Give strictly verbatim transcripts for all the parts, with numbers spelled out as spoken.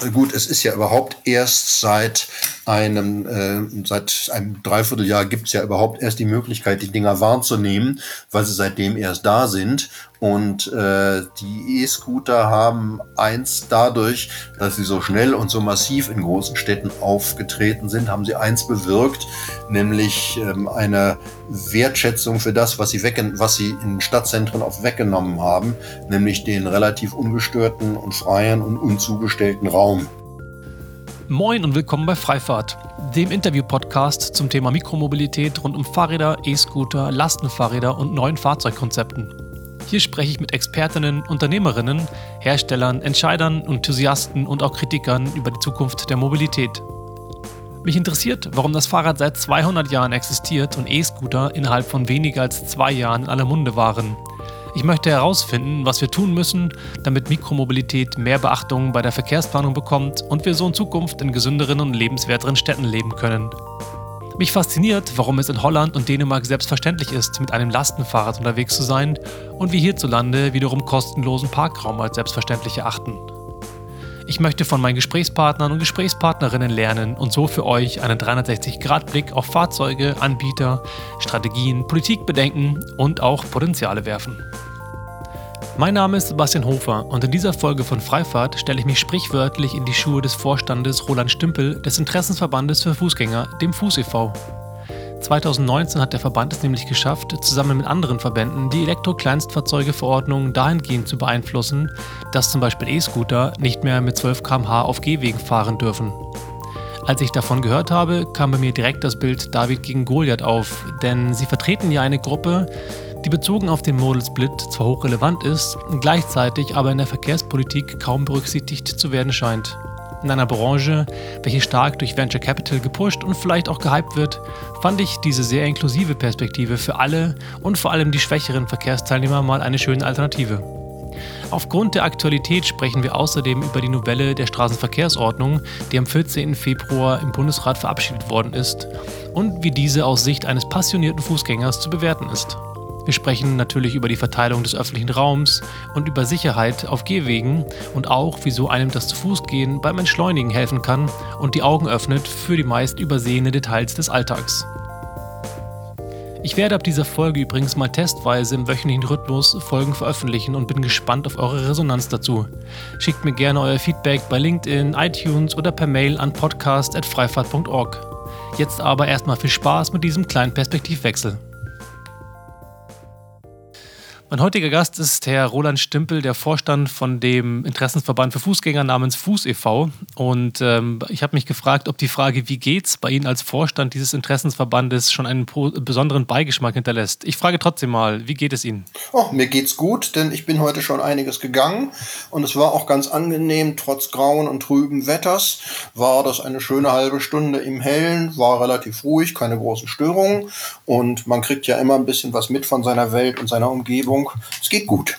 Gut, es ist ja überhaupt erst seit einem, äh, seit einem Dreivierteljahr gibt es ja überhaupt erst die Möglichkeit, die Dinger wahrzunehmen, weil sie seitdem erst da sind. Und äh, die E-Scooter haben eins dadurch, dass sie so schnell und so massiv in großen Städten aufgetreten sind, haben sie eins bewirkt, nämlich ähm, eine Wertschätzung für das, was sie, weggen- was sie in Stadtzentren auch weggenommen haben, nämlich den relativ ungestörten und freien und unzugestellten Raum. Moin und willkommen bei Freifahrt, dem Interview-Podcast zum Thema Mikromobilität rund um Fahrräder, E-Scooter, Lastenfahrräder und neuen Fahrzeugkonzepten. Hier spreche ich mit Expertinnen, Unternehmerinnen, Herstellern, Entscheidern, Enthusiasten und auch Kritikern über die Zukunft der Mobilität. Mich interessiert, warum das Fahrrad seit zweihundert Jahren existiert und E-Scooter innerhalb von weniger als zwei Jahren in aller Munde waren. Ich möchte herausfinden, was wir tun müssen, damit Mikromobilität mehr Beachtung bei der Verkehrsplanung bekommt und wir so in Zukunft in gesünderen und lebenswerteren Städten leben können. Mich fasziniert, warum es in Holland und Dänemark selbstverständlich ist, mit einem Lastenfahrrad unterwegs zu sein und wir hierzulande wiederum kostenlosen Parkraum als selbstverständlich erachten. Ich möchte von meinen Gesprächspartnern und Gesprächspartnerinnen lernen und so für euch einen dreihundertsechzig-Grad-Blick auf Fahrzeuge, Anbieter, Strategien, Politikbedenken und auch Potenziale werfen. Mein Name ist Sebastian Hofer und in dieser Folge von Freifahrt stelle ich mich sprichwörtlich in die Schuhe des Vorstandes Roland Stümpel des Interessensverbandes für Fußgänger, dem Fuß e V zweitausendneunzehn hat der Verband es nämlich geschafft, zusammen mit anderen Verbänden die Elektro-Kleinstfahrzeuge-Verordnung dahingehend zu beeinflussen, dass zum Beispiel E-Scooter nicht mehr mit zwölf Kilometer pro Stunde auf Gehwegen fahren dürfen. Als ich davon gehört habe, kam bei mir direkt das Bild David gegen Goliath auf, denn sie vertreten ja eine Gruppe, die bezogen auf den Modal Split zwar hochrelevant ist, gleichzeitig aber in der Verkehrspolitik kaum berücksichtigt zu werden scheint. In einer Branche, welche stark durch Venture Capital gepusht und vielleicht auch gehypt wird, fand ich diese sehr inklusive Perspektive für alle und vor allem die schwächeren Verkehrsteilnehmer mal eine schöne Alternative. Aufgrund der Aktualität sprechen wir außerdem über die Novelle der Straßenverkehrsordnung, die am vierzehnten Februar im Bundesrat verabschiedet worden ist und wie diese aus Sicht eines passionierten Fußgängers zu bewerten ist. Wir sprechen natürlich über die Verteilung des öffentlichen Raums und über Sicherheit auf Gehwegen und auch, wieso einem das Zu-Fuß-Gehen beim Entschleunigen helfen kann und die Augen öffnet für die meist übersehenen Details des Alltags. Ich werde ab dieser Folge übrigens mal testweise im wöchentlichen Rhythmus Folgen veröffentlichen und bin gespannt auf eure Resonanz dazu. Schickt mir gerne euer Feedback bei LinkedIn, iTunes oder per Mail an podcast at freifahrt punkt org. Jetzt aber erstmal viel Spaß mit diesem kleinen Perspektivwechsel. Mein heutiger Gast ist Herr Roland Stümpel, der Vorstand von dem Interessensverband für Fußgänger namens Fuß e V. Und ähm, ich habe mich gefragt, ob die Frage, wie geht's bei Ihnen als Vorstand dieses Interessensverbandes, schon einen po- besonderen Beigeschmack hinterlässt. Ich frage trotzdem mal, wie geht es Ihnen? Oh, mir geht's gut, denn ich bin heute schon einiges gegangen und es war auch ganz angenehm, trotz grauen und trüben Wetters war das eine schöne halbe Stunde im Hellen, war relativ ruhig, keine großen Störungen und man kriegt ja immer ein bisschen was mit von seiner Welt und seiner Umgebung. Es geht gut.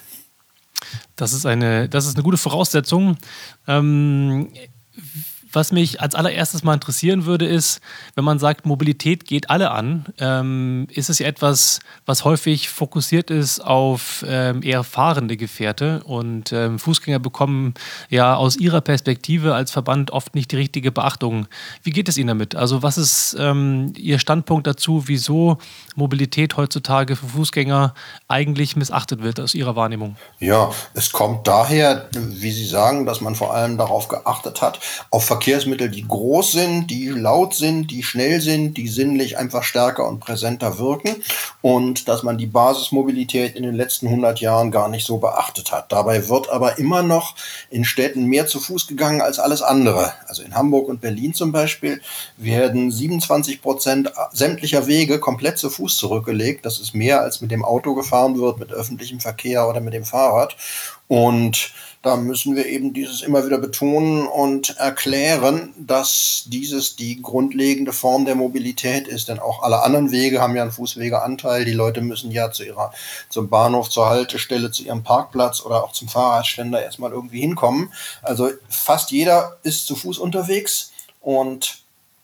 Das ist eine, das ist eine gute Voraussetzung. Ähm, was mich als allererstes mal interessieren würde, ist, wenn man sagt, Mobilität geht alle an, ähm, ist es ja etwas, was häufig fokussiert ist auf ähm, eher fahrende Gefährte und ähm, Fußgänger bekommen ja aus ihrer Perspektive als Verband oft nicht die richtige Beachtung. Wie geht es Ihnen damit? Also was ist ähm, Ihr Standpunkt dazu, wieso Mobilität heutzutage für Fußgänger eigentlich missachtet wird aus Ihrer Wahrnehmung? Ja, es kommt daher, wie Sie sagen, dass man vor allem darauf geachtet hat, auf Verkehrsmittel, die groß sind, die laut sind, die schnell sind, die sinnlich einfach stärker und präsenter wirken und dass man die Basismobilität in den letzten hundert Jahren gar nicht so beachtet hat. Dabei wird aber immer noch in Städten mehr zu Fuß gegangen als alles andere. Also in Hamburg und Berlin zum Beispiel werden siebenundzwanzig Prozent sämtlicher Wege komplett zu Fuß zurückgelegt. Das ist mehr, als mit dem Auto gefahren wird, mit öffentlichem Verkehr oder mit dem Fahrrad. Und da müssen wir eben dieses immer wieder betonen und erklären, dass dieses die grundlegende Form der Mobilität ist. Denn auch alle anderen Wege haben ja einen Fußwegeanteil. Die Leute müssen ja zu ihrer, zum Bahnhof, zur Haltestelle, zu ihrem Parkplatz oder auch zum Fahrradständer erstmal irgendwie hinkommen. Also fast jeder ist zu Fuß unterwegs und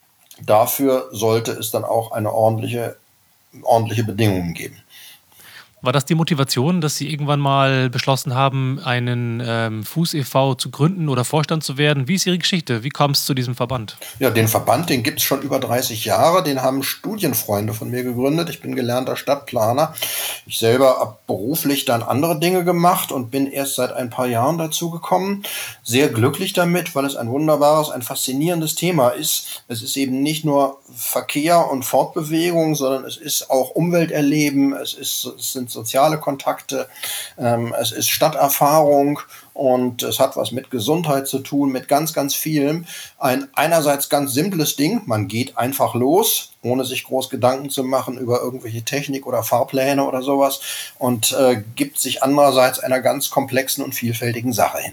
dafür sollte es dann auch eine ordentliche, ordentliche Bedingungen geben. War das die Motivation, dass Sie irgendwann mal beschlossen haben, einen ähm, Fuß e V zu gründen oder Vorstand zu werden? Wie ist Ihre Geschichte? Wie kam es zu diesem Verband? Ja, den Verband, den gibt es schon über dreißig Jahre. Den haben Studienfreunde von mir gegründet. Ich bin gelernter Stadtplaner. Ich selber habe beruflich dann andere Dinge gemacht und bin erst seit ein paar Jahren dazu gekommen. Sehr glücklich damit, weil es ein wunderbares, ein faszinierendes Thema ist. Es ist eben nicht nur Verkehr und Fortbewegung, sondern es ist auch Umwelterleben, es, ist, es sind soziale Kontakte, ähm, es ist Stadterfahrung und es hat was mit Gesundheit zu tun, mit ganz, ganz vielem. Ein einerseits ganz simples Ding, man geht einfach los, ohne sich groß Gedanken zu machen über irgendwelche Technik oder Fahrpläne oder sowas und äh, gibt sich andererseits einer ganz komplexen und vielfältigen Sache hin.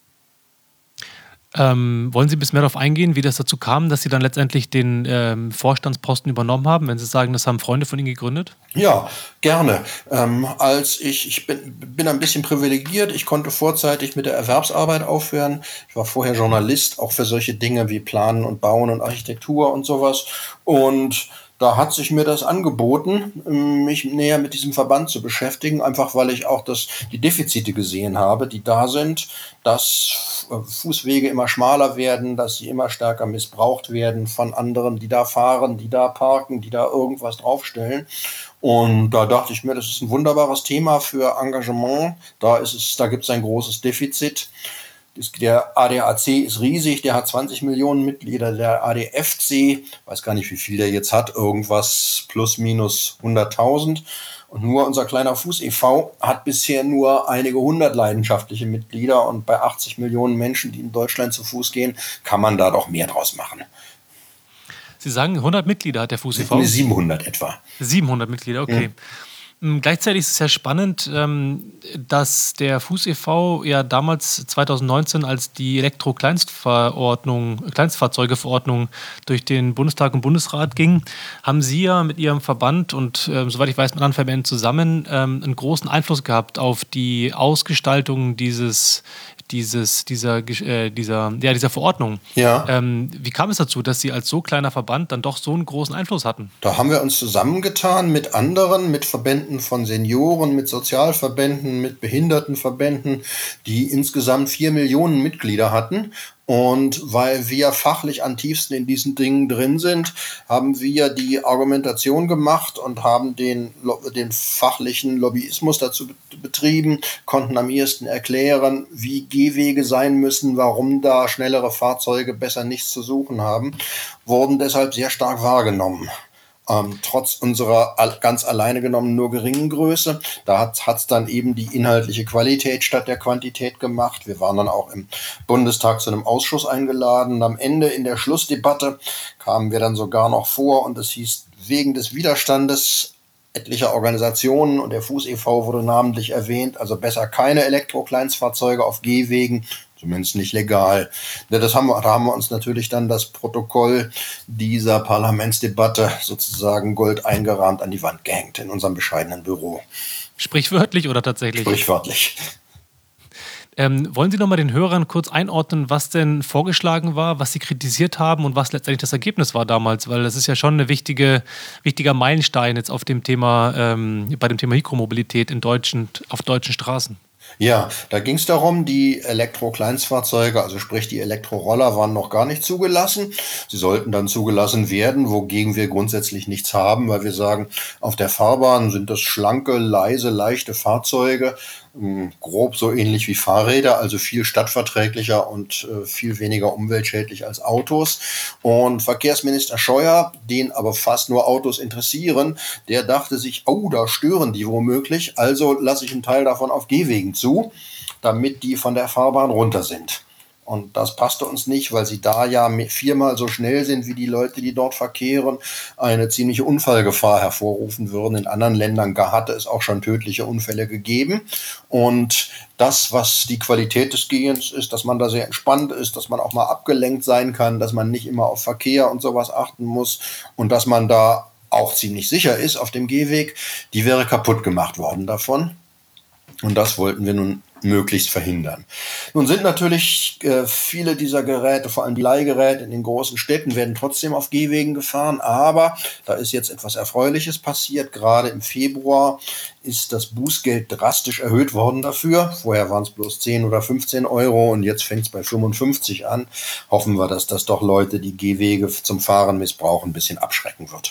Ähm, wollen Sie ein bisschen mehr darauf eingehen, wie das dazu kam, dass Sie dann letztendlich den ähm, Vorstandsposten übernommen haben, wenn Sie sagen, das haben Freunde von Ihnen gegründet? Ja, gerne. Ähm, als ich, ich bin, bin ein bisschen privilegiert, ich konnte vorzeitig mit der Erwerbsarbeit aufhören. Ich war vorher Journalist, auch für solche Dinge wie Planen und Bauen und Architektur und sowas. Und da hat sich mir das angeboten, mich näher mit diesem Verband zu beschäftigen, einfach weil ich auch das, die Defizite gesehen habe, die da sind, dass Fußwege immer schmaler werden, dass sie immer stärker missbraucht werden von anderen, die da fahren, die da parken, die da irgendwas draufstellen. Und da dachte ich mir, das ist ein wunderbares Thema für Engagement. Da ist es, da gibt es ein großes Defizit. Der A D A C ist riesig, der hat zwanzig Millionen Mitglieder. Der A D F C, weiß gar nicht, wie viel der jetzt hat, irgendwas plus minus hunderttausend. Und nur unser kleiner Fuß e V hat bisher nur einige hundert leidenschaftliche Mitglieder. Und bei achtzig Millionen Menschen, die in Deutschland zu Fuß gehen, kann man da doch mehr draus machen. Sie sagen, hundert Mitglieder hat der Fuß e V? siebenhundert etwa. siebenhundert Mitglieder, okay. Ja. Gleichzeitig ist es ja spannend, dass der Fuß e V ja damals zwanzig neunzehn, als die Elektro-Kleinstverordnung, Kleinstfahrzeugeverordnung durch den Bundestag und Bundesrat ging, haben Sie ja mit Ihrem Verband und äh, soweit ich weiß mit anderen Verbänden zusammen ähm, einen großen Einfluss gehabt auf die Ausgestaltung dieses dieses, dieser, äh, dieser, ja, dieser Verordnung. Ja. Ähm, wie kam es dazu, dass Sie als so kleiner Verband dann doch so einen großen Einfluss hatten? Da haben wir uns zusammengetan mit anderen, mit Verbänden von Senioren, mit Sozialverbänden, mit Behindertenverbänden, die insgesamt vier Millionen Mitglieder hatten. Und weil wir fachlich am tiefsten in diesen Dingen drin sind, haben wir die Argumentation gemacht und haben den, den fachlichen Lobbyismus dazu betrieben, konnten am ehesten erklären, wie Gehwege sein müssen, warum da schnellere Fahrzeuge besser nichts zu suchen haben, wurden deshalb sehr stark wahrgenommen. Ähm, trotz unserer ganz alleine genommen nur geringen Größe. Da hat es dann eben die inhaltliche Qualität statt der Quantität gemacht. Wir waren dann auch im Bundestag zu einem Ausschuss eingeladen. Und am Ende in der Schlussdebatte kamen wir dann sogar noch vor und es hieß, wegen des Widerstandes etlicher Organisationen und der Fuß e V wurde namentlich erwähnt, also besser keine Elektro-Kleinstfahrzeuge auf Gehwegen, zumindest nicht legal. Das haben wir, da haben wir uns natürlich dann das Protokoll dieser Parlamentsdebatte sozusagen gold eingerahmt an die Wand gehängt in unserem bescheidenen Büro. Sprichwörtlich oder tatsächlich? Sprichwörtlich. Ähm, wollen Sie noch mal den Hörern kurz einordnen, was denn vorgeschlagen war, was Sie kritisiert haben und was letztendlich das Ergebnis war damals? Weil das ist ja schon ein wichtige, wichtiger Meilenstein jetzt auf dem Thema, ähm, bei dem Thema Mikromobilität in deutschen, auf deutschen Straßen. Ja, da ging es darum, die Elektro-Kleinstfahrzeuge, also sprich die Elektroroller, waren noch gar nicht zugelassen. Sie sollten dann zugelassen werden, wogegen wir grundsätzlich nichts haben, weil wir sagen, auf der Fahrbahn sind das schlanke, leise, leichte Fahrzeuge, grob so ähnlich wie Fahrräder, also viel stadtverträglicher und äh, viel weniger umweltschädlich als Autos. Und Verkehrsminister Scheuer, den aber fast nur Autos interessieren, der dachte sich, oh, da stören die womöglich, also lasse ich einen Teil davon auf Gehwegen zu, damit die von der Fahrbahn runter sind. Und das passte uns nicht, weil sie da ja viermal so schnell sind wie die Leute, die dort verkehren, eine ziemliche Unfallgefahr hervorrufen würden. In anderen Ländern hatte es auch schon tödliche Unfälle gegeben. Und das, was die Qualität des Gehens ist, dass man da sehr entspannt ist, dass man auch mal abgelenkt sein kann, dass man nicht immer auf Verkehr und sowas achten muss und dass man da auch ziemlich sicher ist auf dem Gehweg, die wäre kaputt gemacht worden davon. Und das wollten wir nun möglichst verhindern. Nun sind natürlich äh, viele dieser Geräte, vor allem die Leihgeräte in den großen Städten, werden trotzdem auf Gehwegen gefahren, aber da ist jetzt etwas Erfreuliches passiert. Gerade im Februar ist das Bußgeld drastisch erhöht worden dafür. Vorher waren es bloß zehn oder fünfzehn Euro und jetzt fängt es bei fünfundfünfzig an. Hoffen wir, dass das doch Leute, die Gehwege zum Fahren missbrauchen, ein bisschen abschrecken wird.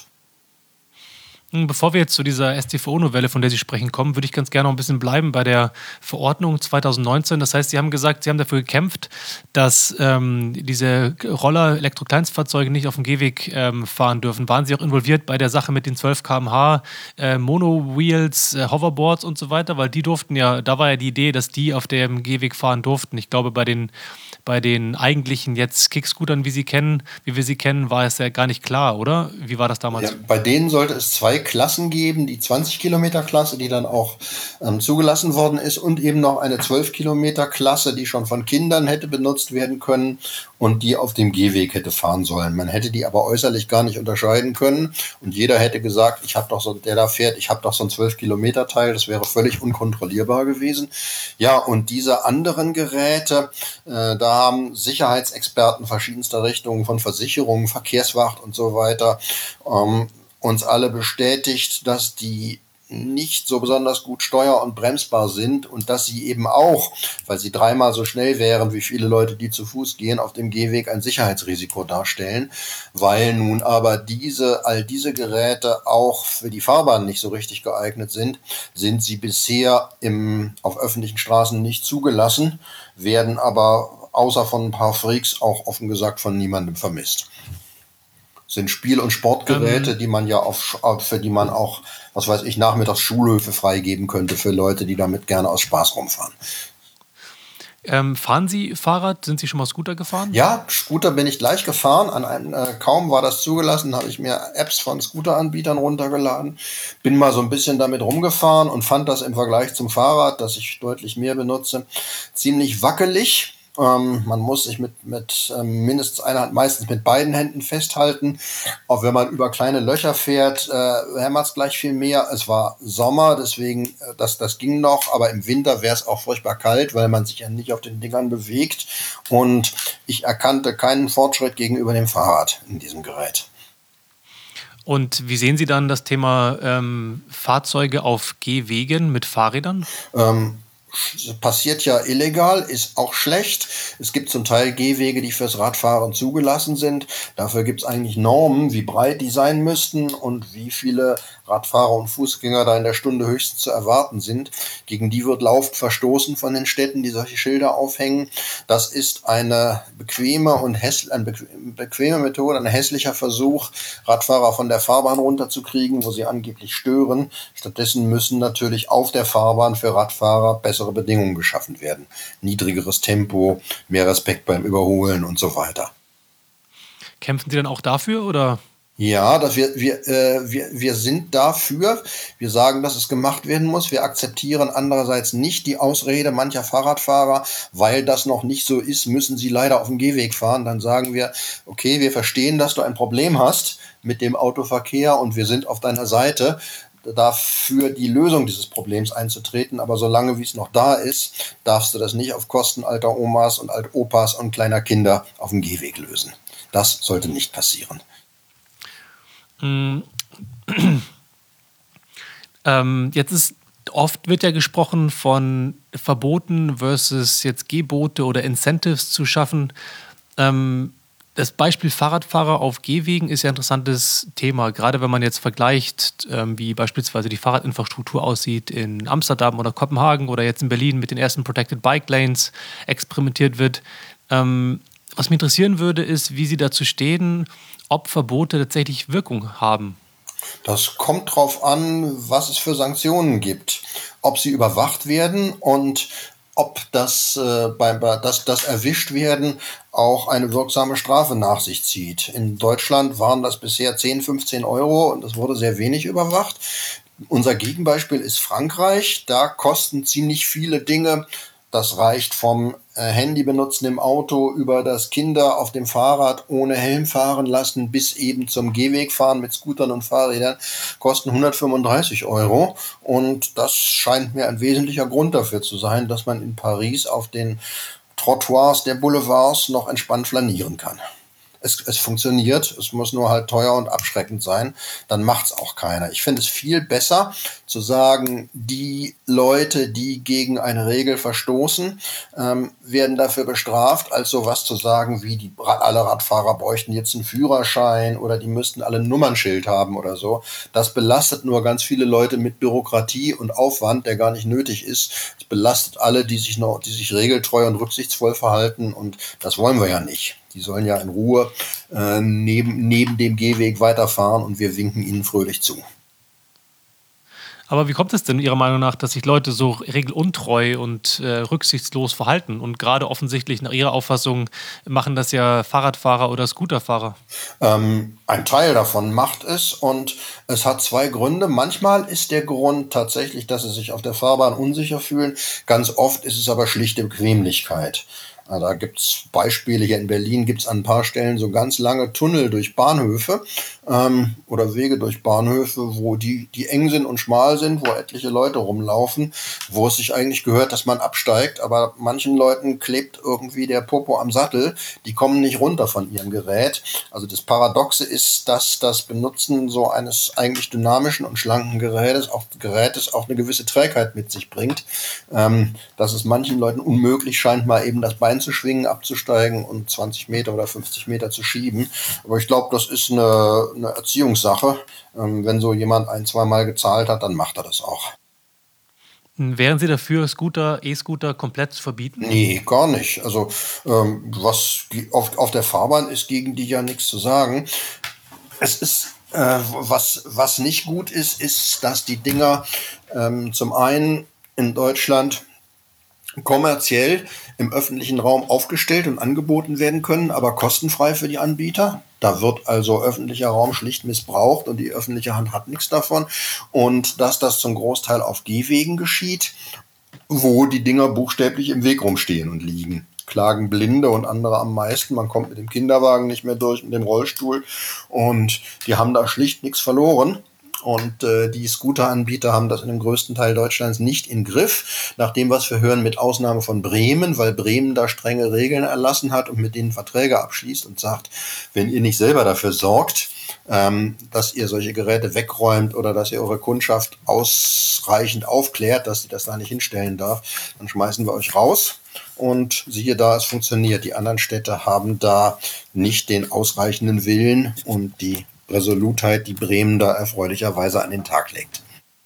Bevor wir jetzt zu dieser S T V O-Novelle, von der Sie sprechen, kommen, würde ich ganz gerne noch ein bisschen bleiben bei der Verordnung zwanzig neunzehn. Das heißt, Sie haben gesagt, Sie haben dafür gekämpft, dass ähm, diese Roller, Elektrokleinstfahrzeuge nicht auf dem Gehweg ähm, fahren dürfen. Waren Sie auch involviert bei der Sache mit den zwölf Kilometer pro Stunde, äh, Monowheels, äh, Hoverboards und so weiter? Weil die durften ja, da war ja die Idee, dass die auf dem Gehweg fahren durften. Ich glaube, bei den Bei den eigentlichen jetzt Kickscootern, wie sie kennen, wie wir sie kennen, war es ja gar nicht klar, oder? Wie war das damals? Ja, bei denen sollte es zwei Klassen geben, die zwanzig Kilometer Klasse, die dann auch ähm, zugelassen worden ist, und eben noch eine zwölf Kilometer Klasse, die schon von Kindern hätte benutzt werden können und die auf dem Gehweg hätte fahren sollen. Man hätte die aber äußerlich gar nicht unterscheiden können und jeder hätte gesagt, ich habe doch so, der da fährt, ich habe doch so ein zwölf Kilometer Teil, das wäre völlig unkontrollierbar gewesen. Ja, und diese anderen Geräte, äh, da haben Sicherheitsexperten verschiedenster Richtungen von Versicherungen, Verkehrswacht und so weiter ähm, uns alle bestätigt, dass die nicht so besonders gut steuer- und bremsbar sind und dass sie eben auch, weil sie dreimal so schnell wären wie viele Leute, die zu Fuß gehen, auf dem Gehweg ein Sicherheitsrisiko darstellen, weil nun aber diese, all diese Geräte auch für die Fahrbahn nicht so richtig geeignet sind, sind sie bisher im, auf öffentlichen Straßen nicht zugelassen, werden aber außer von ein paar Freaks auch offen gesagt von niemandem vermisst. Sind Spiel- und Sportgeräte, ähm, die man ja auf, für die man auch, was weiß ich, nachmittags Schulhöfe freigeben könnte für Leute, die damit gerne aus Spaß rumfahren. Ähm, fahren Sie Fahrrad? Sind Sie schon mal Scooter gefahren? Ja, Scooter bin ich gleich gefahren. An einem, äh, kaum war das zugelassen, habe ich mir Apps von Scooteranbietern runtergeladen. Bin mal so ein bisschen damit rumgefahren und fand das im Vergleich zum Fahrrad, das ich deutlich mehr benutze, ziemlich wackelig. Ähm, man muss sich mit, mit ähm, mindestens einer Hand, meistens mit beiden Händen festhalten. Auch wenn man über kleine Löcher fährt, äh, hämmert es gleich viel mehr. Es war Sommer, deswegen, äh, das, das ging noch. Aber im Winter wäre es auch furchtbar kalt, weil man sich ja nicht auf den Dingern bewegt. Und ich erkannte keinen Fortschritt gegenüber dem Fahrrad in diesem Gerät. Und wie sehen Sie dann das Thema ähm, Fahrzeuge auf Gehwegen mit Fahrrädern? Ähm, Passiert ja illegal, ist auch schlecht. Es gibt zum Teil Gehwege, die fürs Radfahren zugelassen sind. Dafür gibt es eigentlich Normen, wie breit die sein müssten und wie viele Radfahrer und Fußgänger da in der Stunde höchstens zu erwarten sind. Gegen die wird laufend verstoßen von den Städten, die solche Schilder aufhängen. Das ist eine bequeme und häss- eine bequeme Methode, ein hässlicher Versuch, Radfahrer von der Fahrbahn runterzukriegen, wo sie angeblich stören. Stattdessen müssen natürlich auf der Fahrbahn für Radfahrer bessere Bedingungen geschaffen werden. Niedrigeres Tempo, mehr Respekt beim Überholen und so weiter. Kämpfen Sie dann auch dafür, oder? Ja, dass wir, wir, äh, wir, wir sind dafür. Wir sagen, dass es gemacht werden muss. Wir akzeptieren andererseits nicht die Ausrede mancher Fahrradfahrer, weil das noch nicht so ist, müssen sie leider auf dem Gehweg fahren. Dann sagen wir, okay, wir verstehen, dass du ein Problem hast mit dem Autoverkehr und wir sind auf deiner Seite, dafür die Lösung dieses Problems einzutreten. Aber solange wie es noch da ist, darfst du das nicht auf Kosten alter Omas und alter Opas und kleiner Kinder auf dem Gehweg lösen. Das sollte nicht passieren. ähm, jetzt ist oft wird ja gesprochen von Verboten versus jetzt Gebote oder Incentives zu schaffen. Ähm, das Beispiel Fahrradfahrer auf Gehwegen ist ja ein interessantes Thema, gerade wenn man jetzt vergleicht, ähm, wie beispielsweise die Fahrradinfrastruktur aussieht in Amsterdam oder Kopenhagen oder jetzt in Berlin mit den ersten Protected Bike Lanes experimentiert wird. Ähm, was mich interessieren würde, ist, wie Sie dazu stehen, ob Verbote tatsächlich Wirkung haben. Das kommt drauf an, was es für Sanktionen gibt, ob sie überwacht werden und ob das, äh, beim, das, das erwischt werden auch eine wirksame Strafe nach sich zieht. In Deutschland waren das bisher zehn, fünfzehn Euro und das wurde sehr wenig überwacht. Unser Gegenbeispiel ist Frankreich. Da kosten ziemlich viele Dinge. Das reicht vom äh, Handy benutzen im Auto, über das Kinder auf dem Fahrrad ohne Helm fahren lassen, bis eben zum Gehweg fahren mit Scootern und Fahrrädern, kosten hundertfünfunddreißig Euro. Und das scheint mir ein wesentlicher Grund dafür zu sein, dass man in Paris auf den Trottoirs der Boulevards noch entspannt flanieren kann. Es, es funktioniert, es muss nur halt teuer und abschreckend sein, dann macht's auch keiner. Ich finde es viel besser zu sagen, die Leute, die gegen eine Regel verstoßen, ähm, werden dafür bestraft, als sowas zu sagen, wie die alle Radfahrer bräuchten jetzt einen Führerschein oder die müssten alle ein Nummernschild haben oder so. Das belastet nur ganz viele Leute mit Bürokratie und Aufwand, der gar nicht nötig ist. Es belastet alle, die sich noch, die sich regeltreu und rücksichtsvoll verhalten, und das wollen wir ja nicht. Die sollen ja in Ruhe äh, neben, neben dem Gehweg weiterfahren und wir winken ihnen fröhlich zu. Aber wie kommt es denn Ihrer Meinung nach, dass sich Leute so regeluntreu und äh, rücksichtslos verhalten? Und gerade offensichtlich nach Ihrer Auffassung machen das ja Fahrradfahrer oder Scooterfahrer. Ähm, ein Teil davon macht es, und es hat zwei Gründe. Manchmal ist der Grund tatsächlich, dass sie sich auf der Fahrbahn unsicher fühlen. Ganz oft ist es aber schlichte Bequemlichkeit. Da gibt's Beispiele, hier in Berlin gibt's an ein paar Stellen so ganz lange Tunnel durch Bahnhöfe ähm, oder Wege durch Bahnhöfe, wo die, die eng sind und schmal sind, wo etliche Leute rumlaufen, wo es sich eigentlich gehört, dass man absteigt, aber manchen Leuten klebt irgendwie der Popo am Sattel, die kommen nicht runter von ihrem Gerät. Also das Paradoxe ist, dass das Benutzen so eines eigentlich dynamischen und schlanken Gerätes auch, Gerätes auch eine gewisse Trägheit mit sich bringt, ähm, dass es manchen Leuten unmöglich scheint, mal eben das Bein zu schwingen, abzusteigen und zwanzig Meter oder fünfzig Meter zu schieben. Aber ich glaube, das ist eine, eine Erziehungssache. Ähm, wenn so jemand ein, zwei Mal gezahlt hat, dann macht er das auch. Wären Sie dafür, Scooter, E-Scooter komplett zu verbieten? Nee, gar nicht. Also ähm, was auf, auf der Fahrbahn ist, gegen die ja nichts zu sagen. Es ist, äh, was, was nicht gut ist, ist, dass die Dinger ähm, zum einen in Deutschland kommerziell im öffentlichen Raum aufgestellt und angeboten werden können, aber kostenfrei für die Anbieter. Da wird also öffentlicher Raum schlicht missbraucht und die öffentliche Hand hat nichts davon. Und dass das zum Großteil auf Gehwegen geschieht, wo die Dinger buchstäblich im Weg rumstehen und liegen. Klagen Blinde und andere am meisten. Man kommt mit dem Kinderwagen nicht mehr durch, mit dem Rollstuhl. Und die haben da schlicht nichts verloren. Und äh, die Scooteranbieter haben das in dem größten Teil Deutschlands nicht im Griff. Nach dem, was wir hören, mit Ausnahme von Bremen, weil Bremen da strenge Regeln erlassen hat und mit denen Verträge abschließt und sagt, wenn ihr nicht selber dafür sorgt, ähm, dass ihr solche Geräte wegräumt oder dass ihr eure Kundschaft ausreichend aufklärt, dass sie das da nicht hinstellen darf, dann schmeißen wir euch raus. Und siehe da, es funktioniert. Die anderen Städte haben da nicht den ausreichenden Willen und die Resolutheit, die Bremen da erfreulicherweise an den Tag legt.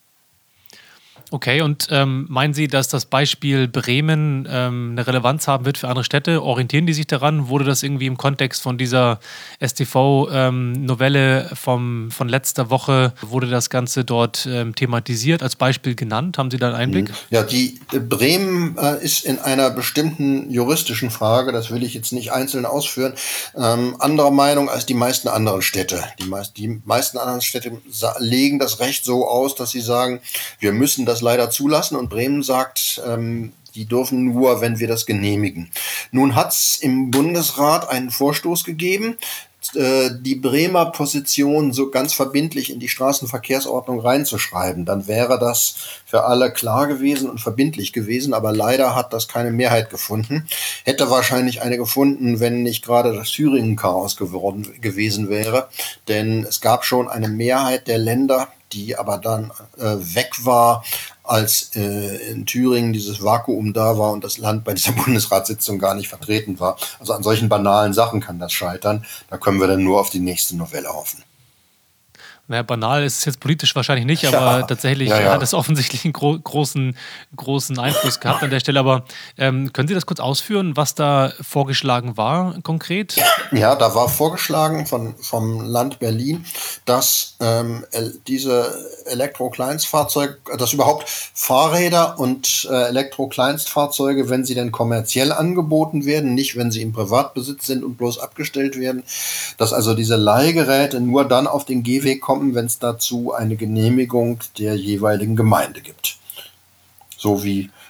Okay, und ähm, meinen Sie, dass das Beispiel Bremen ähm, eine Relevanz haben wird für andere Städte? Orientieren die sich daran? Wurde das irgendwie im Kontext von dieser S T V-Novelle ähm, vom von letzter Woche, wurde das Ganze dort ähm, thematisiert, als Beispiel genannt? Haben Sie da einen Einblick? Ja, die äh, Bremen äh, ist in einer bestimmten juristischen Frage, das will ich jetzt nicht einzeln ausführen, ähm, anderer Meinung als die meisten anderen Städte. Die, meist, die meisten anderen Städte sa- legen das Recht so aus, dass sie sagen, wir müssen das leider zulassen, und Bremen sagt, ähm, die dürfen nur, wenn wir das genehmigen. Nun hat es im Bundesrat einen Vorstoß gegeben, äh, die Bremer Position so ganz verbindlich in die Straßenverkehrsordnung reinzuschreiben. Dann wäre das für alle klar gewesen und verbindlich gewesen, aber leider hat das keine Mehrheit gefunden. Hätte wahrscheinlich eine gefunden, wenn nicht gerade das Thüringen-Chaos geworden gewesen wäre, denn es gab schon eine Mehrheit der Länder, die aber dann äh, weg war, als äh, in Thüringen dieses Vakuum da war und das Land bei dieser Bundesratssitzung gar nicht vertreten war. Also an solchen banalen Sachen kann das scheitern. Da können wir dann nur auf die nächste Novelle hoffen. Naja, banal ist es jetzt politisch wahrscheinlich nicht, aber Ja, tatsächlich ja, ja. hat es offensichtlich einen gro- großen, großen Einfluss gehabt an der Stelle. Aber ähm, können Sie das kurz ausführen, was da vorgeschlagen war konkret? Ja, da war vorgeschlagen von, vom Land Berlin, dass ähm, el- diese Elektro-Kleinstfahrzeuge, dass überhaupt Fahrräder und äh, Elektro-Kleinstfahrzeuge, wenn sie denn kommerziell angeboten werden, nicht wenn sie im Privatbesitz sind und bloß abgestellt werden, dass also diese Leihgeräte nur dann auf den Gehweg kommen, wenn es dazu eine Genehmigung der jeweiligen Gemeinde gibt. So wie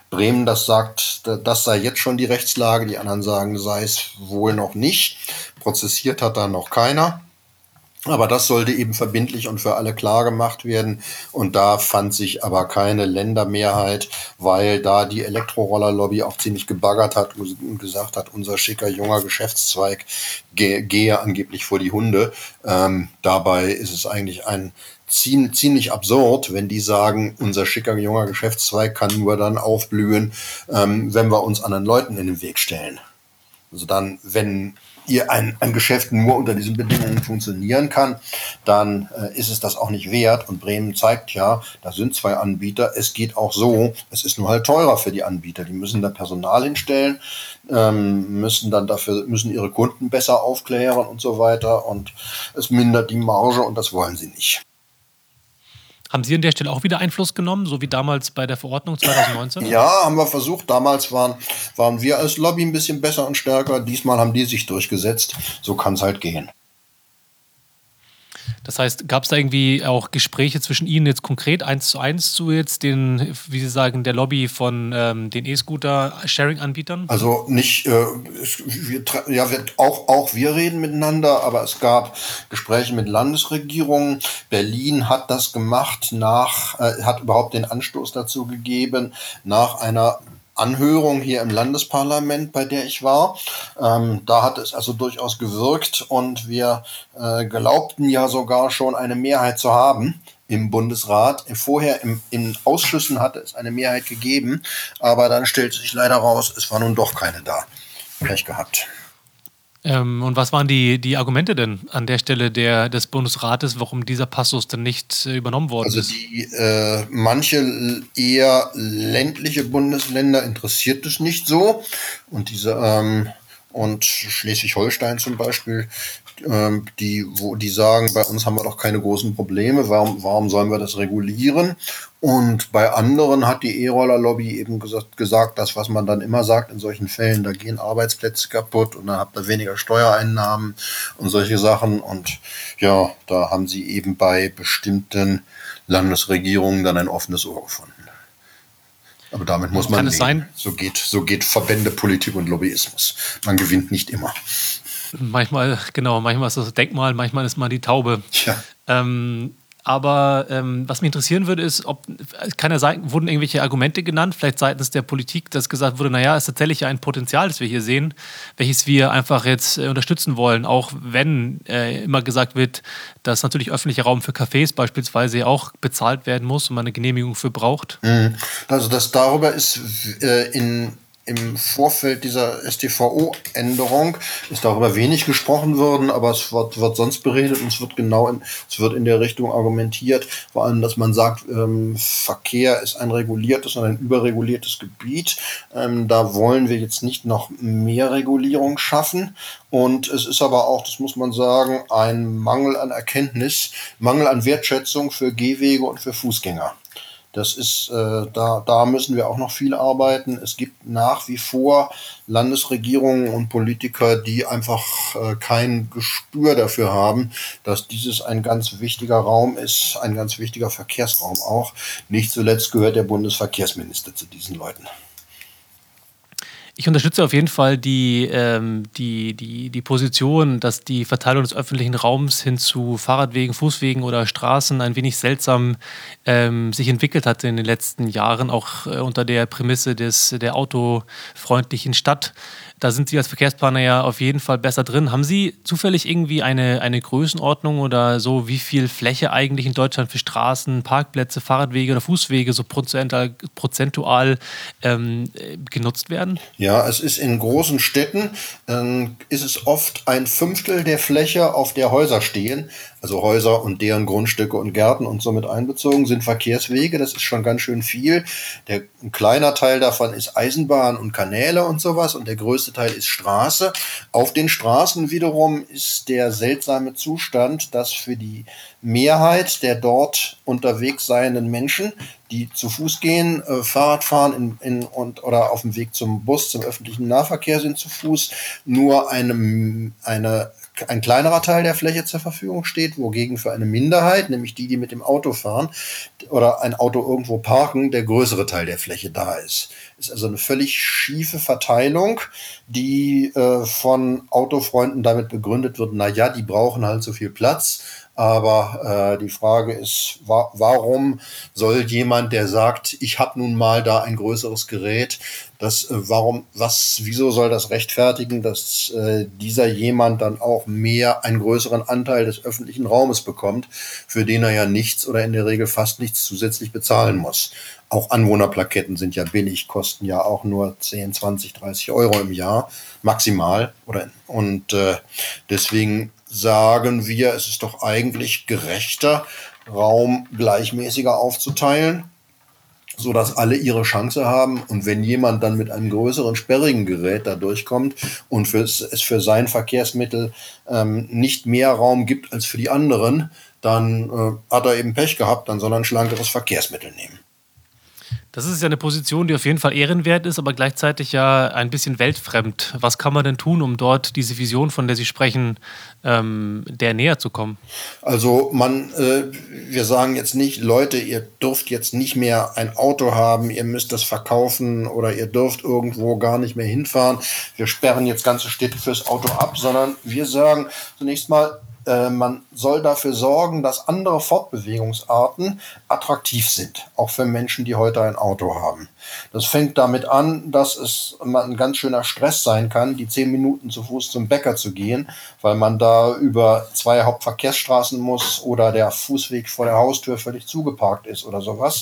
Bremen, das sagt, das sei jetzt schon die Rechtslage, die anderen sagen, sei es wohl noch nicht. Prozessiert hat da noch keiner. Aber das sollte eben verbindlich und für alle klar gemacht werden. Und da fand sich aber keine Ländermehrheit, weil da die Elektroroller-Lobby auch ziemlich gebaggert hat und gesagt hat, unser schicker junger Geschäftszweig ge- gehe angeblich vor die Hunde. Ähm, dabei ist es eigentlich ein ziemlich absurd, wenn die sagen, unser schicker junger Geschäftszweig kann nur dann aufblühen, ähm, wenn wir uns anderen Leuten in den Weg stellen. Also dann, wenn ihr ein, ein Geschäft nur unter diesen Bedingungen funktionieren kann, dann äh, ist es das auch nicht wert. Und Bremen zeigt ja, da sind zwei Anbieter, es geht auch so, es ist nur halt teurer für die Anbieter. Die müssen da Personal hinstellen, ähm, müssen dann dafür, müssen ihre Kunden besser aufklären und so weiter. Und es mindert die Marge und das wollen sie nicht. Haben Sie an der Stelle auch wieder Einfluss genommen, so wie damals bei der Verordnung zwanzig neunzehn? Ja, haben wir versucht. Damals waren, waren wir als Lobby ein bisschen besser und stärker. Diesmal haben die sich durchgesetzt. So kann es halt gehen. Das heißt, gab es da irgendwie auch Gespräche zwischen Ihnen jetzt konkret eins zu eins zu jetzt den, wie Sie sagen, der Lobby von ähm, den E-Scooter-Sharing-Anbietern? Also nicht, äh, wir, ja, wir, auch, auch wir reden miteinander, aber es gab Gespräche mit Landesregierungen. Berlin hat das gemacht nach, äh, hat überhaupt den Anstoß dazu gegeben, nach einer Anhörung hier im Landesparlament, bei der ich war. Ähm, da hat es also durchaus gewirkt und wir äh, glaubten ja sogar schon eine Mehrheit zu haben im Bundesrat. Vorher im, in Ausschüssen hatte es eine Mehrheit gegeben, aber dann stellte sich leider raus, es war nun doch keine da. Pech gehabt. Ähm, und was waren die, die Argumente denn an der Stelle der, des Bundesrates, warum dieser Passus denn nicht äh, übernommen worden also ist? die äh, manche eher ländliche Bundesländer interessiert es nicht so. Und diese ähm, und Schleswig-Holstein zum Beispiel, ähm, die, wo die sagen, bei uns haben wir doch keine großen Probleme, warum, warum sollen wir das regulieren? Und bei anderen hat die E-Roller-Lobby eben gesagt, gesagt, das, was man dann immer sagt in solchen Fällen, da gehen Arbeitsplätze kaputt und dann habt ihr weniger Steuereinnahmen und solche Sachen. Und ja, da haben sie eben bei bestimmten Landesregierungen dann ein offenes Ohr gefunden. Aber damit muss man Kann es leben. sein? So geht, so geht Verbände, Politik und Lobbyismus. Man gewinnt nicht immer. Manchmal, genau, manchmal ist das Denkmal, manchmal ist man die Taube. Tja. Ähm, aber ähm, was mich interessieren würde, ist, ob, kann ja sein, wurden irgendwelche Argumente genannt, vielleicht seitens der Politik, dass gesagt wurde, naja, es ist tatsächlich ein Potenzial, das wir hier sehen, welches wir einfach jetzt äh, unterstützen wollen, auch wenn äh, immer gesagt wird, dass natürlich öffentlicher Raum für Cafés beispielsweise auch bezahlt werden muss und man eine Genehmigung für braucht. Also das darüber ist äh, in im Vorfeld dieser S t V O-Änderung ist darüber wenig gesprochen worden, aber es wird, wird sonst beredet und es wird genau in, es wird in der Richtung argumentiert, vor allem, dass man sagt, ähm, Verkehr ist ein reguliertes und ein überreguliertes Gebiet. Ähm, da wollen wir jetzt nicht noch mehr Regulierung schaffen. Und es ist aber auch, das muss man sagen, ein Mangel an Erkenntnis, Mangel an Wertschätzung für Gehwege und für Fußgänger. Das ist, äh, da, da müssen wir auch noch viel arbeiten. Es gibt nach wie vor Landesregierungen und Politiker, die einfach äh, kein Gespür dafür haben, dass dieses ein ganz wichtiger Raum ist, ein ganz wichtiger Verkehrsraum auch. Nicht zuletzt gehört der Bundesverkehrsminister zu diesen Leuten. Ich unterstütze auf jeden Fall die, ähm, die, die, die Position, dass die Verteilung des öffentlichen Raums hin zu Fahrradwegen, Fußwegen oder Straßen ein wenig seltsam ähm, sich entwickelt hat in den letzten Jahren, auch äh, unter der Prämisse des, der autofreundlichen Stadt. Da sind Sie als Verkehrsplaner ja auf jeden Fall besser drin. Haben Sie zufällig irgendwie eine, eine Größenordnung oder so, wie viel Fläche eigentlich in Deutschland für Straßen, Parkplätze, Fahrradwege oder Fußwege so prozentual, prozentual ähm, genutzt werden? Ja, es ist in großen Städten, ähm, ist es oft ein Fünftel der Fläche, auf der Häuser stehen. Also Häuser und deren Grundstücke und Gärten und somit einbezogen sind Verkehrswege. Das ist schon ganz schön viel. Der, ein kleiner Teil davon ist Eisenbahn und Kanäle und sowas und der größte Teil ist Straße. Auf den Straßen wiederum ist der seltsame Zustand, dass für die Mehrheit der dort unterwegs seienden Menschen, die zu Fuß gehen, äh, Fahrrad fahren in, in, und, oder auf dem Weg zum Bus, zum öffentlichen Nahverkehr sind zu Fuß, nur eine, eine ein kleinerer Teil der Fläche zur Verfügung steht, wogegen für eine Minderheit, nämlich die, die mit dem Auto fahren oder ein Auto irgendwo parken, der größere Teil der Fläche da ist. Ist also eine völlig schiefe Verteilung, die äh, von Autofreunden damit begründet wird, na ja, die brauchen halt so viel Platz. Aber äh, die Frage ist, wa- warum soll jemand, der sagt, ich habe nun mal da ein größeres Gerät, das, äh, warum, was, wieso soll das rechtfertigen, dass äh, dieser jemand dann auch mehr, einen größeren Anteil des öffentlichen Raumes bekommt, für den er ja nichts oder in der Regel fast nichts zusätzlich bezahlen muss. Auch Anwohnerplaketten sind ja billig, kosten ja auch nur zehn, zwanzig, dreißig Euro im Jahr maximal. Oder, und äh, deswegen sagen wir, es ist doch eigentlich gerechter, Raum gleichmäßiger aufzuteilen, so dass alle ihre Chance haben. Und wenn jemand dann mit einem größeren, sperrigen Gerät da durchkommt und für, es für sein Verkehrsmittel ähm, nicht mehr Raum gibt als für die anderen, dann äh, hat er eben Pech gehabt, dann soll er ein schlankeres Verkehrsmittel nehmen. Das ist ja eine Position, die auf jeden Fall ehrenwert ist, aber gleichzeitig ja ein bisschen weltfremd. Was kann man denn tun, um dort diese Vision, von der Sie sprechen, ähm, der näher zu kommen? Also man, äh, wir sagen jetzt nicht, Leute, ihr dürft jetzt nicht mehr ein Auto haben, ihr müsst das verkaufen oder ihr dürft irgendwo gar nicht mehr hinfahren. Wir sperren jetzt ganze Städte fürs Auto ab, sondern wir sagen zunächst mal, man soll dafür sorgen, dass andere Fortbewegungsarten attraktiv sind, auch für Menschen, die heute ein Auto haben. Das fängt damit an, dass es ein ganz schöner Stress sein kann, die zehn Minuten zu Fuß zum Bäcker zu gehen, weil man da über zwei Hauptverkehrsstraßen muss oder der Fußweg vor der Haustür völlig zugeparkt ist oder sowas.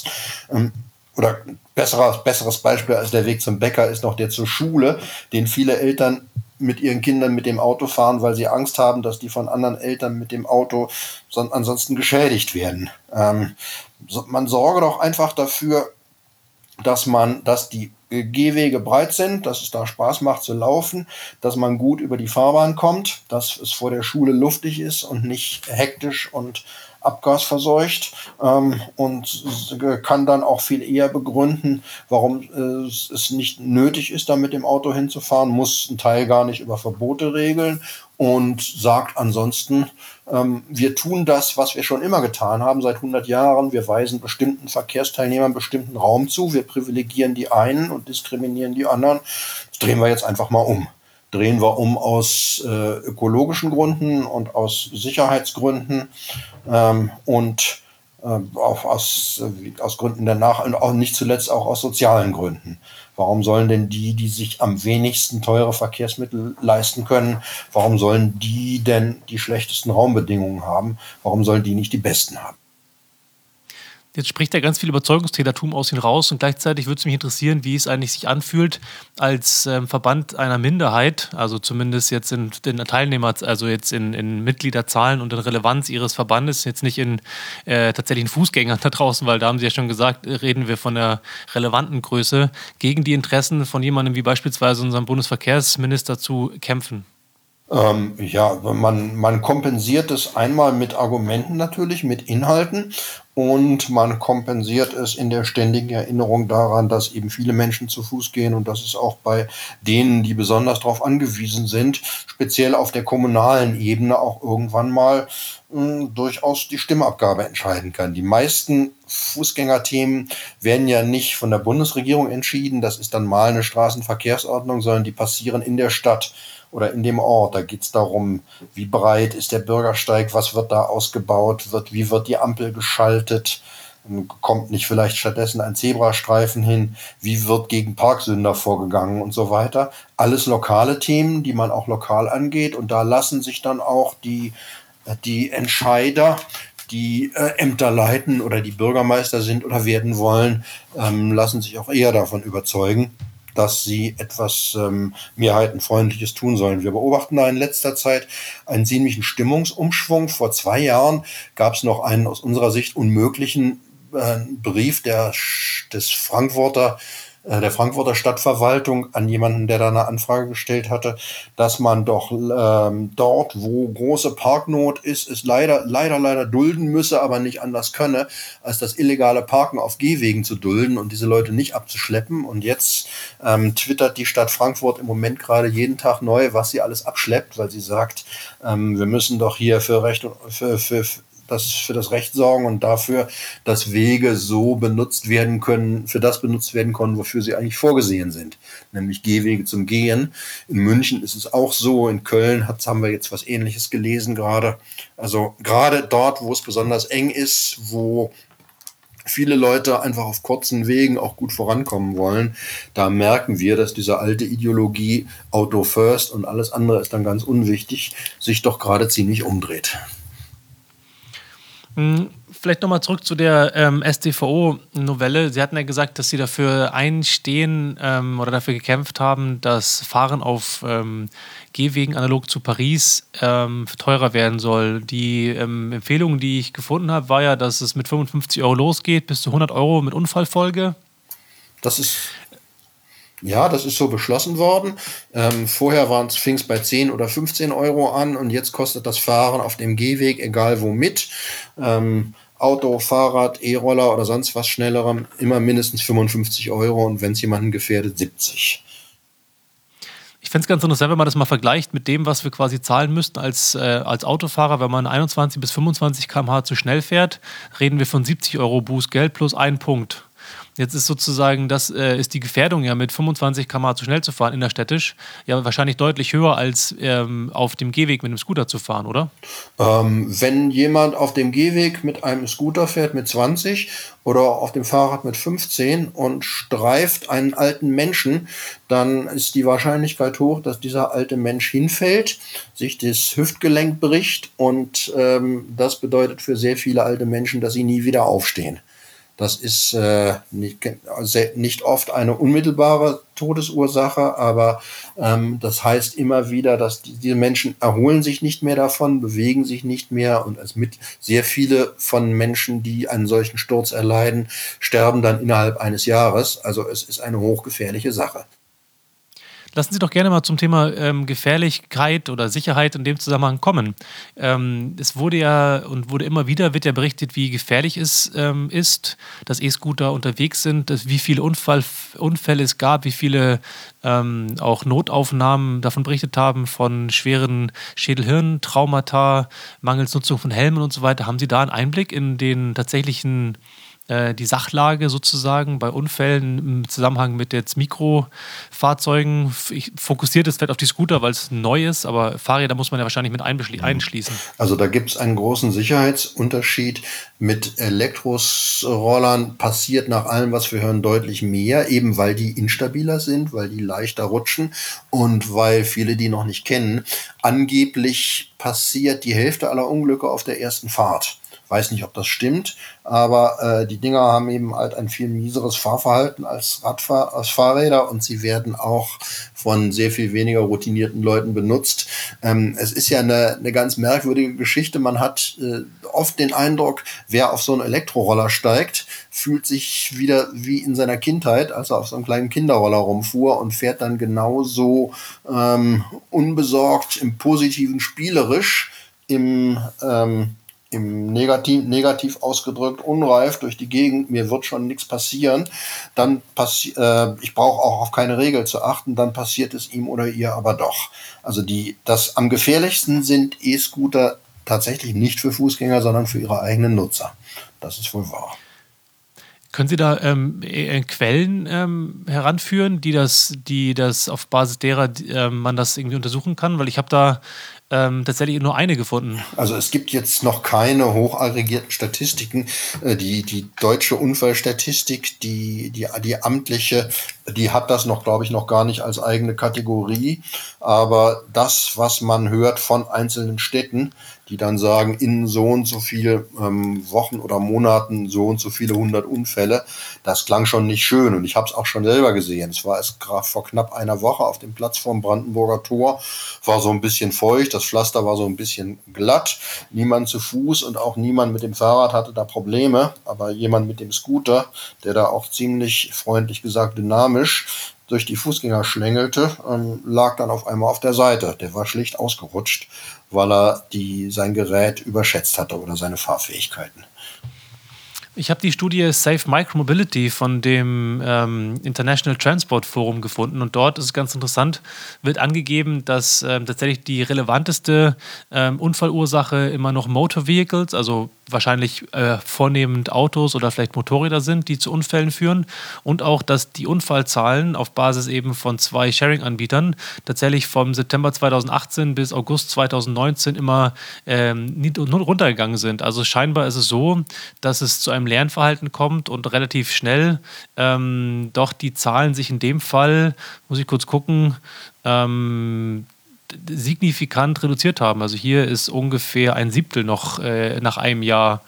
Oder besseres, besseres Beispiel als der Weg zum Bäcker ist noch der zur Schule, den viele Eltern mit ihren Kindern mit dem Auto fahren, weil sie Angst haben, dass die von anderen Eltern mit dem Auto son- ansonsten geschädigt werden. Ähm, so, man sorge doch einfach dafür, dass man, dass die Gehwege breit sind, dass es da Spaß macht zu laufen, dass man gut über die Fahrbahn kommt, dass es vor der Schule luftig ist und nicht hektisch und abgasverseucht, ähm, und kann dann auch viel eher begründen, warum äh, es nicht nötig ist, da mit dem Auto hinzufahren, muss einen Teil gar nicht über Verbote regeln und sagt ansonsten, ähm, wir tun das, was wir schon immer getan haben, seit hundert Jahren. Wir weisen bestimmten Verkehrsteilnehmern bestimmten Raum zu, wir privilegieren die einen und diskriminieren die anderen. Das drehen wir jetzt einfach mal um. Drehen wir um aus äh, ökologischen Gründen und aus Sicherheitsgründen ähm, und äh, auch aus, äh, aus Gründen der Nach- und auch nicht zuletzt auch aus sozialen Gründen. Warum sollen denn die, die sich am wenigsten teure Verkehrsmittel leisten können, warum sollen die denn die schlechtesten Raumbedingungen haben? Warum sollen die nicht die besten haben? Jetzt spricht ja ganz viel Überzeugungstätertum aus Ihnen raus und gleichzeitig würde es mich interessieren, wie es eigentlich sich anfühlt, als ähm, Verband einer Minderheit, also zumindest jetzt in den Teilnehmer, also jetzt in, in Mitgliederzahlen und in Relevanz Ihres Verbandes, jetzt nicht in äh, tatsächlichen Fußgängern da draußen, weil da haben Sie ja schon gesagt, reden wir von der relevanten Größe, gegen die Interessen von jemandem wie beispielsweise unserem Bundesverkehrsminister zu kämpfen. Ähm, ja, man, man kompensiert es einmal mit Argumenten natürlich, mit Inhalten und man kompensiert es in der ständigen Erinnerung daran, dass eben viele Menschen zu Fuß gehen und dass es auch bei denen, die besonders darauf angewiesen sind, speziell auf der kommunalen Ebene auch irgendwann mal mh, durchaus die Stimmabgabe entscheiden kann. Die meisten Fußgängerthemen werden ja nicht von der Bundesregierung entschieden, das ist dann mal eine Straßenverkehrsordnung, sondern die passieren in der Stadt oder in dem Ort. Da geht es darum, wie breit ist der Bürgersteig, was wird da ausgebaut, wird, wie wird die Ampel geschaltet, kommt nicht vielleicht stattdessen ein Zebrastreifen hin, wie wird gegen Parksünder vorgegangen und so weiter. Alles lokale Themen, die man auch lokal angeht und da lassen sich dann auch die, die Entscheider, die äh, Ämter leiten oder die Bürgermeister sind oder werden wollen, ähm, lassen sich auch eher davon überzeugen, dass sie etwas ähm, Mehrheitenfreundliches tun sollen. Wir beobachten da in letzter Zeit einen ziemlichen Stimmungsumschwung. Vor zwei Jahren gab es noch einen aus unserer Sicht unmöglichen äh, Brief der, des Frankfurter äh, der Frankfurter Stadtverwaltung an jemanden, der da eine Anfrage gestellt hatte, dass man doch ähm, dort, wo große Parknot ist, es leider, leider, leider dulden müsse, aber nicht anders könne, als das illegale Parken auf Gehwegen zu dulden und diese Leute nicht abzuschleppen. Und jetzt ähm, twittert die Stadt Frankfurt im Moment gerade jeden Tag neu, was sie alles abschleppt, weil sie sagt, ähm, wir müssen doch hier für Recht und für, für, für das für das Recht sorgen und dafür, dass Wege so benutzt werden können, für das benutzt werden können, wofür sie eigentlich vorgesehen sind, nämlich Gehwege zum Gehen. In München ist es auch so, in Köln hat, haben wir jetzt was Ähnliches gelesen gerade. Also gerade dort, wo es besonders eng ist, wo viele Leute einfach auf kurzen Wegen auch gut vorankommen wollen, da merken wir, dass diese alte Ideologie Auto first und alles andere ist dann ganz unwichtig, sich doch gerade ziemlich umdreht. Vielleicht nochmal zurück zu der ähm, S t V O-Novelle. Sie hatten ja gesagt, dass Sie dafür einstehen ähm, oder dafür gekämpft haben, dass Fahren auf ähm, Gehwegen analog zu Paris ähm, teurer werden soll. Die ähm, Empfehlung, die ich gefunden habe, war ja, dass es mit fünfundfünfzig Euro losgeht, bis zu hundert Euro mit Unfallfolge. Das ist... Ja, das ist so beschlossen worden. Ähm, vorher fing es bei zehn oder fünfzehn Euro an und jetzt kostet das Fahren auf dem Gehweg, egal womit, ähm, Auto, Fahrrad, E-Roller oder sonst was Schnellerem, immer mindestens fünfundfünfzig Euro und wenn es jemanden gefährdet, siebzig. Ich fände es ganz interessant, wenn man das mal vergleicht mit dem, was wir quasi zahlen müssten als, äh, als Autofahrer, wenn man einundzwanzig bis fünfundzwanzig Kilometer pro Stunde zu schnell fährt, reden wir von siebzig Euro Bußgeld plus ein Punkt. Jetzt ist sozusagen, das äh, ist die Gefährdung ja mit fünfundzwanzig Kilometer pro Stunde zu schnell zu fahren innerstädtisch ja wahrscheinlich deutlich höher als ähm, auf dem Gehweg mit einem Scooter zu fahren, oder? Ähm, wenn jemand auf dem Gehweg mit einem Scooter fährt mit zwanzig oder auf dem Fahrrad mit fünfzehn und streift einen alten Menschen, dann ist die Wahrscheinlichkeit hoch, dass dieser alte Mensch hinfällt, sich das Hüftgelenk bricht und ähm, das bedeutet für sehr viele alte Menschen, dass sie nie wieder aufstehen. Das ist äh, nicht, nicht oft eine unmittelbare Todesursache, aber ähm, das heißt immer wieder, dass die, die Menschen erholen sich nicht mehr davon, bewegen sich nicht mehr und als mit sehr viele von Menschen, die einen solchen Sturz erleiden, sterben dann innerhalb eines Jahres. Also es ist eine hochgefährliche Sache. Lassen Sie doch gerne mal zum Thema ähm, Gefährlichkeit oder Sicherheit in dem Zusammenhang kommen. Ähm, es wurde ja und wurde immer wieder wird ja berichtet, wie gefährlich es ähm, ist, dass E-Scooter unterwegs sind, dass, wie viele Unfall, Unfälle es gab, wie viele ähm, auch Notaufnahmen davon berichtet haben, von schweren Schädel-Hirn-Traumata, mangels Nutzung von Helmen und so weiter. Haben Sie da einen Einblick in den tatsächlichen die Sachlage sozusagen bei Unfällen im Zusammenhang mit jetzt Mikrofahrzeugen? Ich fokussiere das vielleicht auf die Scooter, weil es neu ist, aber Fahrräder muss man ja wahrscheinlich mit einschließen. Also da gibt es einen großen Sicherheitsunterschied. Mit Elektrorollern passiert nach allem, was wir hören, deutlich mehr, eben weil die instabiler sind, weil die leichter rutschen und weil viele die noch nicht kennen. Angeblich passiert die Hälfte aller Unglücke auf der ersten Fahrt. Weiß nicht, ob das stimmt, aber äh, die Dinger haben eben halt ein viel mieseres Fahrverhalten als Radfahr- als Fahrräder und sie werden auch von sehr viel weniger routinierten Leuten benutzt. Ähm, es ist ja eine, eine ganz merkwürdige Geschichte. Man hat äh, oft den Eindruck, wer auf so einen Elektroroller steigt, fühlt sich wieder wie in seiner Kindheit, als er auf so einem kleinen Kinderroller rumfuhr und fährt dann genauso ähm, unbesorgt, im Positiven spielerisch, im ähm, im Negativ, negativ ausgedrückt, unreif durch die Gegend, mir wird schon nichts passieren, dann passi- äh, ich brauche auch auf keine Regel zu achten, dann passiert es ihm oder ihr aber doch. Also die, das am gefährlichsten sind E-Scooter tatsächlich nicht für Fußgänger, sondern für ihre eigenen Nutzer. Das ist wohl wahr. Können Sie da ähm, äh, Quellen ähm, heranführen, die das, die das auf Basis derer äh, man das irgendwie untersuchen kann? Weil ich habe da ähm, tatsächlich nur eine gefunden. Also es gibt jetzt noch keine hochaggregierten Statistiken. Die, die deutsche Unfallstatistik, die, die, die amtliche, die hat das noch, glaube ich, noch gar nicht als eigene Kategorie. Aber das, was man hört von einzelnen Städten, die dann sagen, in so und so viele ähm, Wochen oder Monaten so und so viele hundert Unfälle, das klang schon nicht schön. Und ich habe es auch schon selber gesehen. Es war es gerade vor knapp einer Woche auf dem Platz vorm Brandenburger Tor, war so ein bisschen feucht. Das Pflaster war so ein bisschen glatt. Niemand zu Fuß und auch niemand mit dem Fahrrad hatte da Probleme. Aber jemand mit dem Scooter, der da auch ziemlich, freundlich gesagt, dynamisch durch die Fußgänger schlängelte, ähm, lag dann auf einmal auf der Seite. Der war schlicht ausgerutscht, weil er die, sein Gerät überschätzt hatte oder seine Fahrfähigkeiten. Ich habe die Studie Safe Micromobility von dem ähm, International Transport Forum gefunden und dort ist es ganz interessant, wird angegeben, dass ähm, tatsächlich die relevanteste ähm, Unfallursache immer noch Motor Vehicles, also wahrscheinlich äh, vornehmend Autos oder vielleicht Motorräder sind, die zu Unfällen führen und auch, dass die Unfallzahlen auf Basis eben von zwei Sharing-Anbietern tatsächlich vom September zweitausendachtzehn bis August zweitausendneunzehn immer ähm, runtergegangen sind. Also scheinbar ist es so, dass es zu einem Lernverhalten kommt und relativ schnell ähm, doch die Zahlen sich in dem Fall, muss ich kurz gucken, ähm, signifikant reduziert haben. Also hier ist ungefähr ein Siebtel noch äh, nach einem Jahr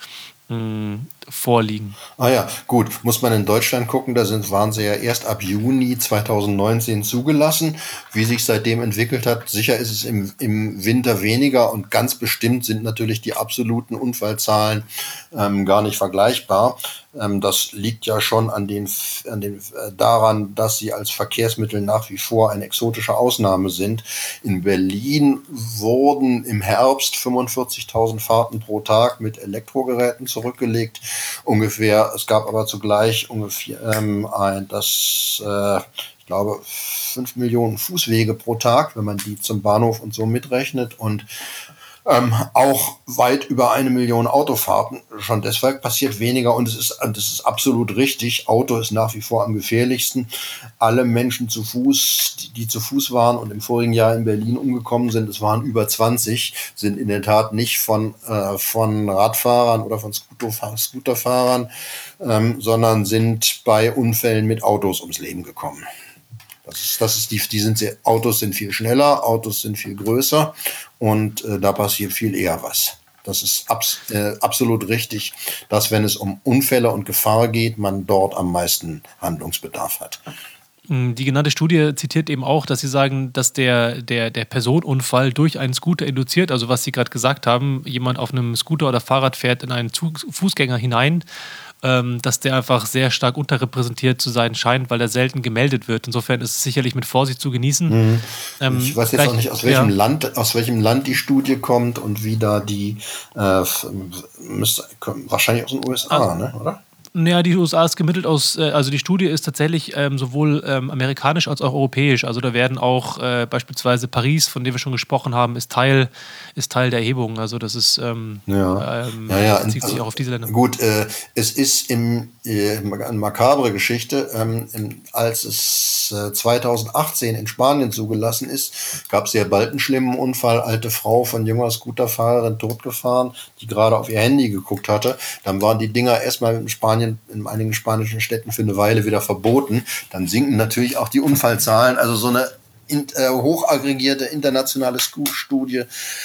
mh, vorliegen. Ah ja, gut. Muss man in Deutschland gucken, da sind, waren sie ja erst ab Juni zweitausendneunzehn zugelassen. Wie sich seitdem entwickelt hat, sicher ist es im, im Winter weniger und ganz bestimmt sind natürlich die absoluten Unfallzahlen ähm, gar nicht vergleichbar. Ähm, das liegt ja schon an den, an den, äh, daran, dass sie als Verkehrsmittel nach wie vor eine exotische Ausnahme sind. In Berlin wurden im Herbst fünfundvierzigtausend Fahrten pro Tag mit Elektrogeräten zurückgelegt. Ungefähr, es gab aber zugleich ungefähr ähm, ein, das, äh, ich glaube, fünf Millionen Fußwege pro Tag, wenn man die zum Bahnhof und so mitrechnet und ähm, auch weit über eine Million Autofahrten. Schon deshalb passiert weniger und es ist, das ist absolut richtig. Auto ist nach wie vor am gefährlichsten. Alle Menschen zu Fuß, die, die zu Fuß waren und im vorigen Jahr in Berlin umgekommen sind, es waren über zwanzig, sind in der Tat nicht von, äh, von Radfahrern oder von Scooterfahr- Scooterfahrern, ähm, sondern sind bei Unfällen mit Autos ums Leben gekommen. Das ist, das ist die, die sind sehr, Autos sind viel schneller, Autos sind viel größer und äh, da passiert viel eher was. Das ist abs, äh, absolut richtig, dass wenn es um Unfälle und Gefahr geht, man dort am meisten Handlungsbedarf hat. Die genannte Studie zitiert eben auch, dass sie sagen, dass der, der, der Personenunfall durch einen Scooter induziert, also was Sie gerade gesagt haben, jemand auf einem Scooter oder Fahrrad fährt in einen Zug, Fußgänger hinein, ähm, dass der einfach sehr stark unterrepräsentiert zu sein scheint, weil er selten gemeldet wird. Insofern ist es sicherlich mit Vorsicht zu genießen. Mhm. Ähm, ich weiß jetzt auch nicht, aus welchem, ja. Land, aus welchem Land die Studie kommt und wie da die, äh, müsste, wahrscheinlich aus den U S A, ah. ne, oder? Naja, die U S A ist gemittelt aus, also die Studie ist tatsächlich ähm, sowohl ähm, amerikanisch als auch europäisch. Also da werden auch äh, beispielsweise Paris, von dem wir schon gesprochen haben, ist Teil, ist Teil der Erhebung. Also das ist, ähm, ja. Ähm, ja, ja. bezieht also, sich auch auf diese Länder. Gut, äh, es ist im, äh, eine makabre Geschichte. Ähm, im, als es äh, zweitausendachtzehn in Spanien zugelassen ist, gab es ja bald einen schlimmen Unfall. Alte Frau von junger Scooterfahrerin totgefahren, die gerade auf ihr Handy geguckt hatte. Dann waren die Dinger erstmal in Spanien in einigen spanischen Städten für eine Weile wieder verboten, dann sinken natürlich auch die Unfallzahlen. Also so eine in, äh, hochaggregierte internationale Studie,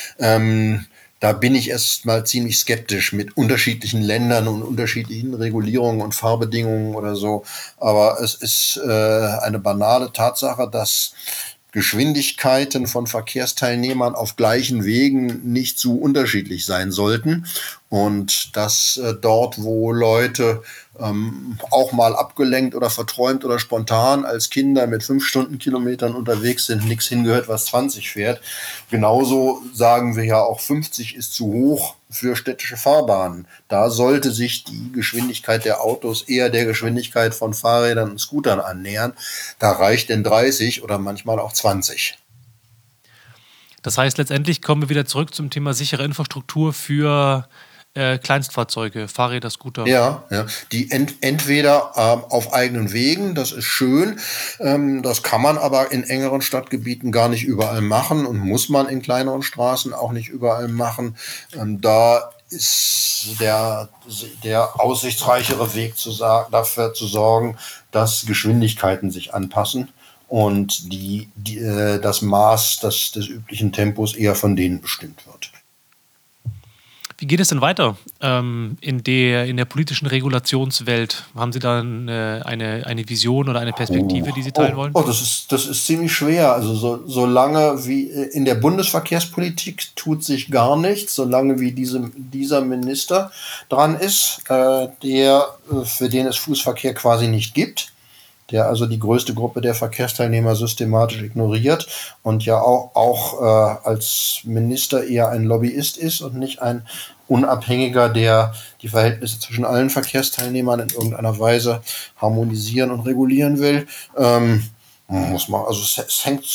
ähm, da bin ich erst mal ziemlich skeptisch mit unterschiedlichen Ländern und unterschiedlichen Regulierungen und Fahrbedingungen oder so. Aber es ist äh, eine banale Tatsache, dass Geschwindigkeiten von Verkehrsteilnehmern auf gleichen Wegen nicht zu unterschiedlich sein sollten und dass äh, dort, wo Leute ähm, auch mal abgelenkt oder verträumt oder spontan als Kinder mit fünf Stundenkilometern unterwegs sind, nichts hingehört, was zwanzig fährt. Genauso sagen wir ja auch, fünfzig ist zu hoch für städtische Fahrbahnen. Da sollte sich die Geschwindigkeit der Autos eher der Geschwindigkeit von Fahrrädern und Scootern annähern. Da reicht denn dreißig oder manchmal auch zwanzig. Das heißt, letztendlich kommen wir wieder zurück zum Thema sichere Infrastruktur für äh, Kleinstfahrzeuge, Fahrräder, Scooter. Ja, ja. Die ent, entweder ähm, auf eigenen Wegen, das ist schön, ähm, das kann man aber in engeren Stadtgebieten gar nicht überall machen und muss man in kleineren Straßen auch nicht überall machen. Ähm, da ist der, der aussichtsreichere Weg zu sagen, dafür zu sorgen, dass Geschwindigkeiten sich anpassen und die, die, äh, das Maß des, des üblichen Tempos eher von denen bestimmt wird. Wie geht es denn weiter ähm, in, der, in der politischen Regulationswelt? Haben Sie da eine, eine, eine Vision oder eine Perspektive, Oh, die Sie teilen oh, wollen? oh das ist, das ist ziemlich schwer. Also so, solange wie in der Bundesverkehrspolitik tut sich gar nichts, solange wie diese, dieser Minister dran ist, äh, der, für den es Fußverkehr quasi nicht gibt, der also die größte Gruppe der Verkehrsteilnehmer systematisch ignoriert und ja auch, auch äh, als Minister eher ein Lobbyist ist und nicht ein Unabhängiger, der die Verhältnisse zwischen allen Verkehrsteilnehmern in irgendeiner Weise harmonisieren und regulieren will. Ähm, muss man, also es, es hängt,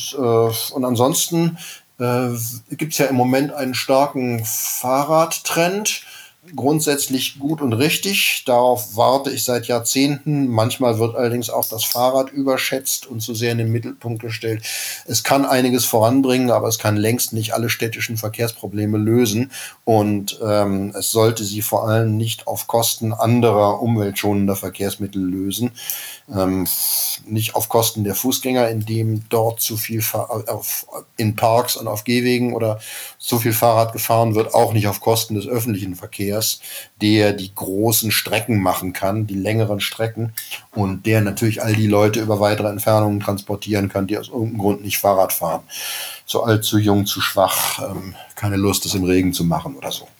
äh, und ansonsten äh, gibt es ja im Moment einen starken Fahrradtrend. Grundsätzlich gut und richtig. Darauf warte ich seit Jahrzehnten. Manchmal wird allerdings auch das Fahrrad überschätzt und zu sehr in den Mittelpunkt gestellt. Es kann einiges voranbringen, aber es kann längst nicht alle städtischen Verkehrsprobleme lösen. Und ähm, es sollte sie vor allem nicht auf Kosten anderer umweltschonender Verkehrsmittel lösen. Ähm, nicht auf Kosten der Fußgänger, indem dort zu viel auf, in Parks und auf Gehwegen oder zu viel Fahrrad gefahren wird, auch nicht auf Kosten des öffentlichen Verkehrs, der die großen Strecken machen kann, die längeren Strecken und der natürlich all die Leute über weitere Entfernungen transportieren kann, die aus irgendeinem Grund nicht Fahrrad fahren. Zu alt, zu jung, zu schwach, ähm, keine Lust, es im Regen zu machen oder so.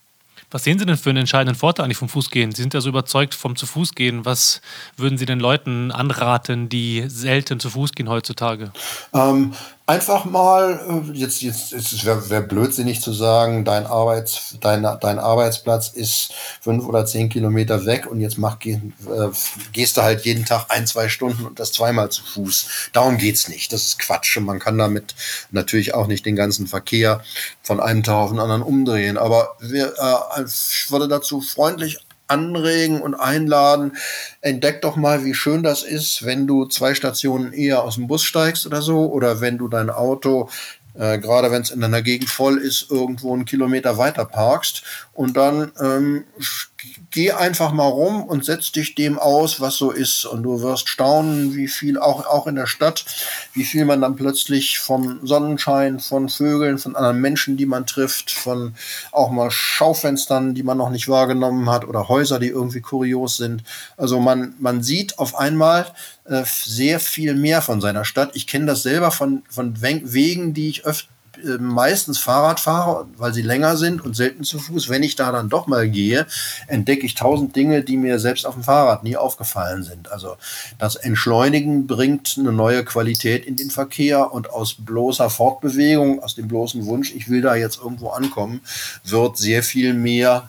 Was sehen Sie denn für einen entscheidenden Vorteil eigentlich vom Fußgehen? Sie sind ja so überzeugt vom Zu-Fuß-Gehen. Was würden Sie den Leuten anraten, die selten zu Fuß gehen heutzutage? Ähm, einfach mal, jetzt, jetzt, jetzt wäre wär blödsinnig zu sagen, dein, Arbeits, dein, dein Arbeitsplatz ist fünf oder zehn Kilometer weg und jetzt mach, geh, äh, gehst du halt jeden Tag ein, zwei Stunden und das zweimal zu Fuß. Darum geht's nicht. Das ist Quatsch. Und man kann damit natürlich auch nicht den ganzen Verkehr von einem Tag auf den anderen umdrehen. Aber wir, äh, ich würde dazu freundlich anregen und einladen, entdeck doch mal, wie schön das ist, wenn du zwei Stationen eher aus dem Bus steigst oder so, oder wenn du dein Auto, äh, gerade wenn es in deiner Gegend voll ist, irgendwo einen Kilometer weiter parkst und dann ähm, geh einfach mal rum und setz dich dem aus, was so ist, und du wirst staunen, wie viel auch, auch in der Stadt, wie viel man dann plötzlich vom Sonnenschein, von Vögeln, von anderen Menschen, die man trifft, von auch mal Schaufenstern, die man noch nicht wahrgenommen hat, oder Häuser, die irgendwie kurios sind. Also man, man sieht auf einmal äh, sehr viel mehr von seiner Stadt. Ich kenne das selber von, von Wegen, die ich öfter meistens Fahrrad fahre, weil sie länger sind und selten zu Fuß. Wenn ich da dann doch mal gehe, entdecke ich tausend Dinge, die mir selbst auf dem Fahrrad nie aufgefallen sind. Also das Entschleunigen bringt eine neue Qualität in den Verkehr, und aus bloßer Fortbewegung, aus dem bloßen Wunsch, ich will da jetzt irgendwo ankommen, wird sehr viel mehr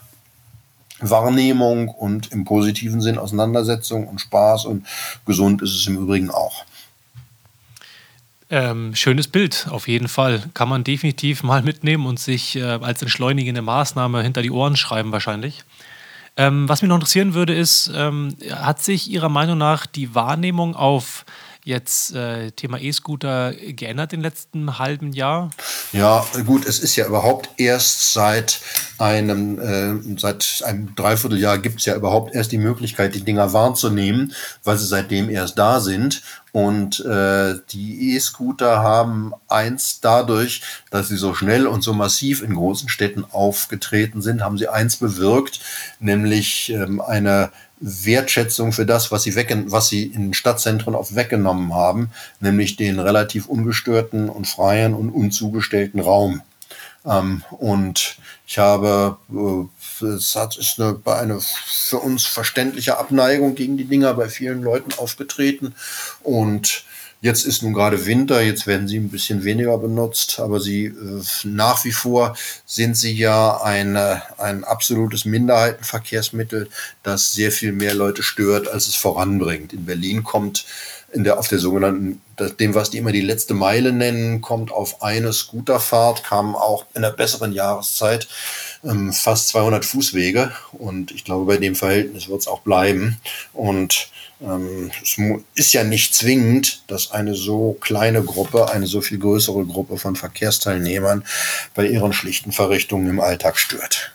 Wahrnehmung und im positiven Sinn Auseinandersetzung und Spaß, und gesund ist es im Übrigen auch. Ähm, schönes Bild, auf jeden Fall. Kann man definitiv mal mitnehmen und sich äh, als entschleunigende Maßnahme hinter die Ohren schreiben wahrscheinlich. Ähm, was mich noch interessieren würde, ist, ähm, hat sich Ihrer Meinung nach die Wahrnehmung auf jetzt äh, Thema E-Scooter geändert im letzten halben Jahr? Ja, gut, es ist ja überhaupt erst seit einem, äh, seit einem Dreivierteljahr gibt es ja überhaupt erst die Möglichkeit, die Dinger wahrzunehmen, weil sie seitdem erst da sind. Und äh, die E-Scooter haben eins dadurch, dass sie so schnell und so massiv in großen Städten aufgetreten sind, haben sie eins bewirkt, nämlich ähm, eine Wertschätzung für das, was sie, weg, was sie in Stadtzentren oft weggenommen haben, nämlich den relativ ungestörten und freien und unzugestellten Raum. Ähm, und ich habe, äh, es hat, ist eine, eine für uns verständliche Abneigung gegen die Dinger bei vielen Leuten aufgetreten, und jetzt ist nun gerade Winter, jetzt werden sie ein bisschen weniger benutzt, aber sie äh, nach wie vor sind sie ja eine, ein absolutes Minderheitenverkehrsmittel, das sehr viel mehr Leute stört, als es voranbringt. In Berlin kommt in der, auf der sogenannten, dem, was die immer die letzte Meile nennen, kommt auf eine Scooterfahrt, kamen auch in der besseren Jahreszeit ähm, fast zweihundert Fußwege, und ich glaube, bei dem Verhältnis wird es auch bleiben. Und ähm, es ist ja nicht zwingend, dass eine so kleine Gruppe, eine so viel größere Gruppe von Verkehrsteilnehmern bei ihren schlichten Verrichtungen im Alltag stört.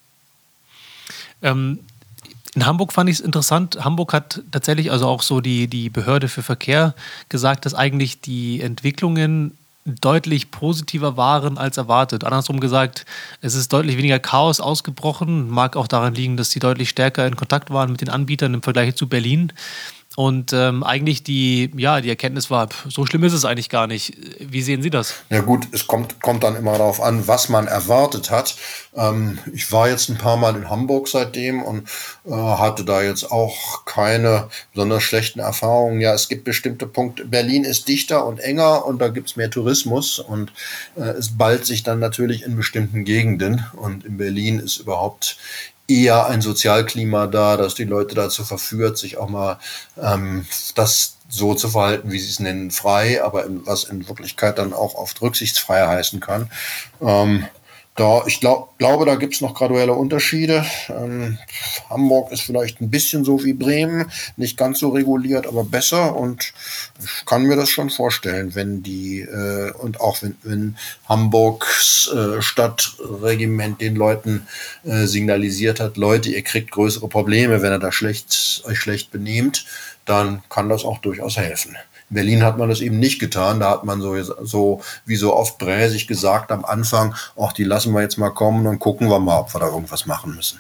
Ähm In Hamburg fand ich es interessant. Hamburg hat tatsächlich, also auch so die, die Behörde für Verkehr, gesagt, dass eigentlich die Entwicklungen deutlich positiver waren als erwartet. Andersrum gesagt, es ist deutlich weniger Chaos ausgebrochen. Mag auch daran liegen, dass sie deutlich stärker in Kontakt waren mit den Anbietern im Vergleich zu Berlin. Und ähm, eigentlich die, ja, die Erkenntnis war, pff, so schlimm ist es eigentlich gar nicht. Wie sehen Sie das? Ja gut, es kommt, kommt dann immer darauf an, was man erwartet hat. Ähm, ich war jetzt ein paar Mal in Hamburg seitdem und äh, hatte da jetzt auch keine besonders schlechten Erfahrungen. Ja, es gibt bestimmte Punkte. Berlin ist dichter und enger und da gibt's mehr Tourismus und äh, es ballt sich dann natürlich in bestimmten Gegenden. Und in Berlin ist überhaupt eher ein Sozialklima da, das die Leute dazu verführt, sich auch mal ähm, das so zu verhalten, wie sie es nennen, frei, aber in, was in Wirklichkeit dann auch oft rücksichtsfrei heißen kann. Ähm, da, ich glaub, glaube, da gibt's noch graduelle Unterschiede. Ähm, Hamburg ist vielleicht ein bisschen so wie Bremen, nicht ganz so reguliert, aber besser. Und ich kann mir das schon vorstellen, wenn die äh, und auch wenn, wenn Hamburgs äh, Stadtregiment den Leuten äh, signalisiert hat, Leute, ihr kriegt größere Probleme, wenn ihr da schlecht euch schlecht benehmt, dann kann das auch durchaus helfen. In Berlin hat man das eben nicht getan. Da hat man so, so wie so oft bräsig gesagt am Anfang, ach, die lassen wir jetzt mal kommen und gucken wir mal, ob wir da irgendwas machen müssen.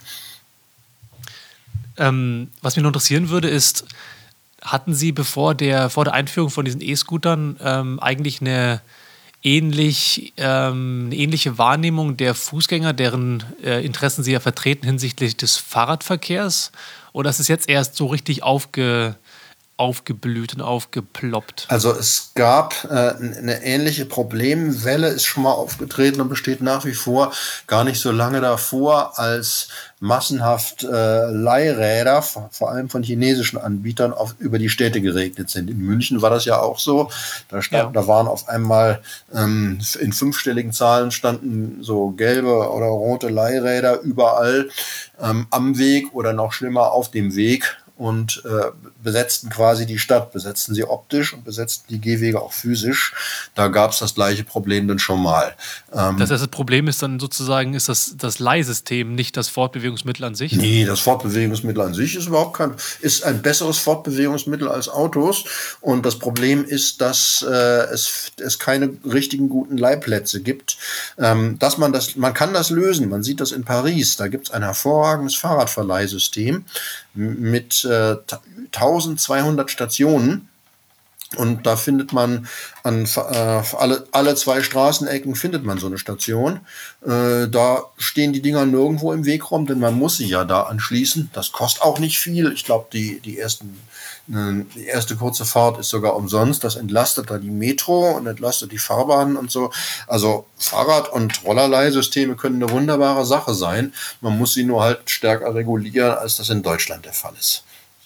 Ähm, was mich noch interessieren würde, ist, hatten Sie bevor der, vor der Einführung von diesen E-Scootern ähm, eigentlich eine, ähnlich, ähm, eine ähnliche Wahrnehmung der Fußgänger, deren äh, Interessen Sie ja vertreten hinsichtlich des Fahrradverkehrs? Oder ist es jetzt erst so richtig aufge... aufgeblüht und aufgeploppt? Also es gab äh, eine ähnliche Problemwelle, ist schon mal aufgetreten und besteht nach wie vor, gar nicht so lange davor, als massenhaft äh, Leihräder, vor allem von chinesischen Anbietern, auf, über die Städte geregnet sind. In München war das ja auch so. Da, stand, ja. da waren auf einmal ähm, in fünfstelligen Zahlen standen so gelbe oder rote Leihräder überall ähm, am Weg oder noch schlimmer auf dem Weg. Und äh, besetzten quasi die Stadt, besetzten sie optisch und besetzten die Gehwege auch physisch. Da gab es das gleiche Problem dann schon mal. Ähm, das heißt, das Problem ist dann sozusagen, ist das, das Leihsystem, nicht das Fortbewegungsmittel an sich? Nee, das Fortbewegungsmittel an sich ist überhaupt kein, ist ein besseres Fortbewegungsmittel als Autos. Und das Problem ist, dass äh, es, es keine richtigen guten Leihplätze gibt. Ähm, dass man das, man kann das lösen. Man sieht das in Paris. Da gibt es ein hervorragendes Fahrradverleihsystem mit äh, eintausendzweihundert Stationen. Und da findet man an äh, alle, alle zwei Straßenecken findet man so eine Station. Äh, da stehen die Dinger nirgendwo im Weg rum, denn man muss sie ja da anschließen. Das kostet auch nicht viel. Ich glaube, die, die, ersten, äh, die erste kurze Fahrt ist sogar umsonst. Das entlastet da die Metro und entlastet die Fahrbahnen und so. Also Fahrrad- und Rollerleihsysteme können eine wunderbare Sache sein. Man muss sie nur halt stärker regulieren, als das in Deutschland der Fall ist.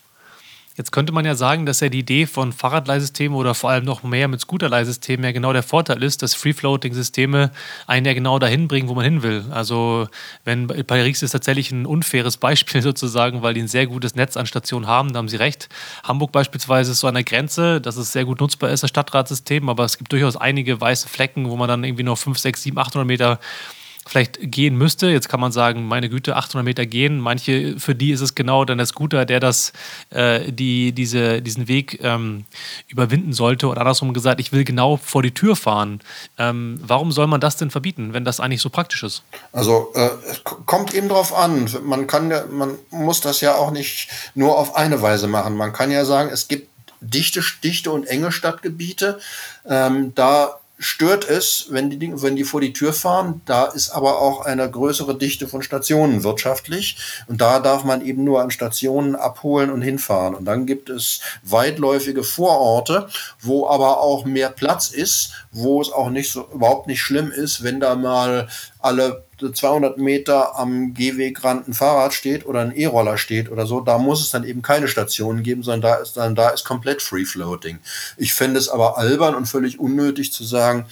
Jetzt könnte man ja sagen, dass ja die Idee von Fahrradleihsystemen oder vor allem noch mehr mit Scooterleihsystemen ja genau der Vorteil ist, dass Free-Floating-Systeme einen ja genau dahin bringen, wo man hin will. Also wenn Paris ist tatsächlich ein unfaires Beispiel sozusagen, weil die ein sehr gutes Netz an Stationen haben, da haben Sie recht. Hamburg beispielsweise ist so an der Grenze, dass es sehr gut nutzbar ist, das Stadtradsystem, aber es gibt durchaus einige weiße Flecken, wo man dann irgendwie noch fünf, sechs, sieben, achthundert Meter vielleicht gehen müsste. Jetzt kann man sagen, meine Güte, achthundert Meter gehen. Manche, für die ist es genau dann der Scooter, der das, äh, die, diese, diesen Weg ähm, überwinden sollte. Oder andersrum gesagt, ich will genau vor die Tür fahren. Ähm, warum soll man das denn verbieten, wenn das eigentlich so praktisch ist? Also äh, kommt eben drauf an. Man kann ja, man muss das ja auch nicht nur auf eine Weise machen. Man kann ja sagen, es gibt dichte, dichte und enge Stadtgebiete. Ähm, da stört es, wenn die, wenn die vor die Tür fahren. Da ist aber auch eine größere Dichte von Stationen wirtschaftlich. Und da darf man eben nur an Stationen abholen und hinfahren. Und dann gibt es weitläufige Vororte, wo aber auch mehr Platz ist, wo es auch nicht so, überhaupt nicht schlimm ist, wenn da mal alle zweihundert Meter am Gehwegrand ein Fahrrad steht oder ein E-Roller steht oder so, da muss es dann eben keine Stationen geben, sondern da ist dann da ist komplett Free Floating. Ich fände es aber albern und völlig unnötig zu sagen,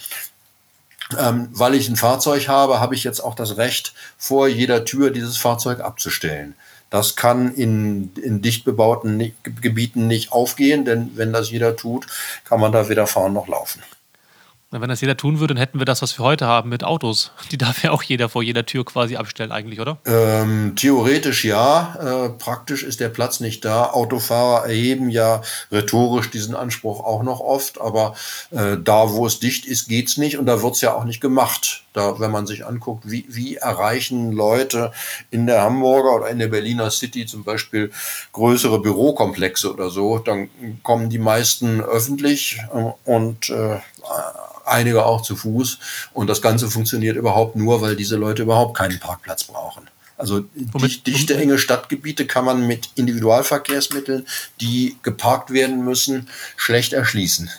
ähm, weil ich ein Fahrzeug habe, habe ich jetzt auch das Recht, vor jeder Tür dieses Fahrzeug abzustellen. Das kann in, in dicht bebauten nicht, Gebieten nicht aufgehen, denn wenn das jeder tut, kann man da weder fahren noch laufen. Wenn das jeder tun würde, dann hätten wir das, was wir heute haben mit Autos. Die darf ja auch jeder vor jeder Tür quasi abstellen eigentlich, oder? Ähm, theoretisch ja, äh, praktisch ist der Platz nicht da. Autofahrer erheben ja rhetorisch diesen Anspruch auch noch oft, aber äh, da, wo es dicht ist, geht's nicht und da wird's ja auch nicht gemacht. Da, wenn man sich anguckt, wie, wie erreichen Leute in der Hamburger oder in der Berliner City zum Beispiel größere Bürokomplexe oder so, dann kommen die meisten öffentlich äh, und äh, einige auch zu Fuß. Und das Ganze funktioniert überhaupt nur, weil diese Leute überhaupt keinen Parkplatz brauchen. Also Womit, dichte, enge Stadtgebiete kann man mit Individualverkehrsmitteln, die geparkt werden müssen, schlecht erschließen.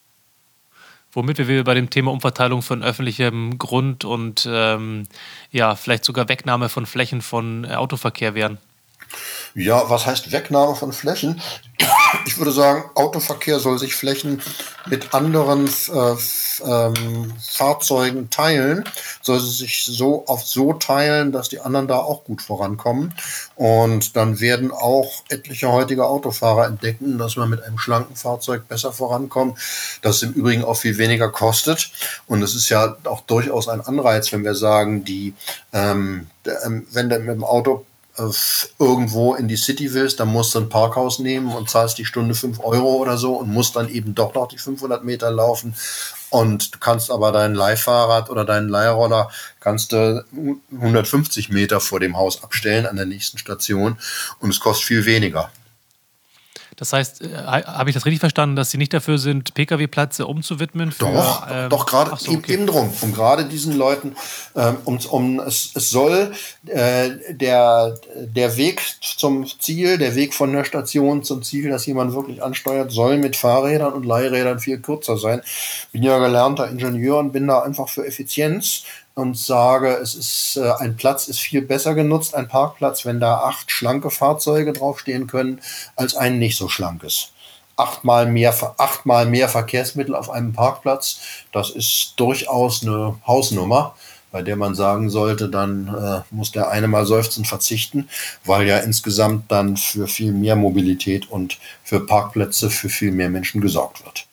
Womit wir bei dem Thema Umverteilung von öffentlichem Grund und ähm, ja, vielleicht sogar Wegnahme von Flächen von Autoverkehr wären. Ja, was heißt Wegnahme von Flächen? Ich würde sagen, Autoverkehr soll sich Flächen mit anderen äh, ähm, Fahrzeugen teilen, soll sie sich so oft so teilen, dass die anderen da auch gut vorankommen. Und dann werden auch etliche heutige Autofahrer entdecken, dass man mit einem schlanken Fahrzeug besser vorankommt, dass es im Übrigen auch viel weniger kostet. Und es ist ja auch durchaus ein Anreiz, wenn wir sagen, die, ähm, der, ähm, wenn du mit dem Auto irgendwo in die City willst, dann musst du ein Parkhaus nehmen und zahlst die Stunde fünf Euro oder so und musst dann eben doch noch die fünfhundert Meter laufen. Und du kannst aber dein Leihfahrrad oder deinen Leihroller kannst du hundertfünfzig Meter vor dem Haus abstellen an der nächsten Station und es kostet viel weniger. Das heißt, äh, habe ich das richtig verstanden, dass Sie nicht dafür sind, P K W-Plätze umzuwidmen? Für, doch, ähm, doch gerade so, okay. eben drum. Um gerade diesen Leuten, ähm, um, um es, es soll äh, der, der Weg zum Ziel, der Weg von der Station zum Ziel, dass jemand wirklich ansteuert, soll mit Fahrrädern und Leihrädern viel kürzer sein. Bin ja gelernter Ingenieur und bin da einfach für Effizienz und sage, es ist äh, ein Platz ist viel besser genutzt, ein Parkplatz, wenn da acht schlanke Fahrzeuge draufstehen können, als ein nicht so schlankes. Achtmal mehr, achtmal mehr Verkehrsmittel auf einem Parkplatz, das ist durchaus eine Hausnummer, bei der man sagen sollte, dann äh, muss der eine mal seufzend verzichten, weil ja insgesamt dann für viel mehr Mobilität und für Parkplätze für viel mehr Menschen gesorgt wird.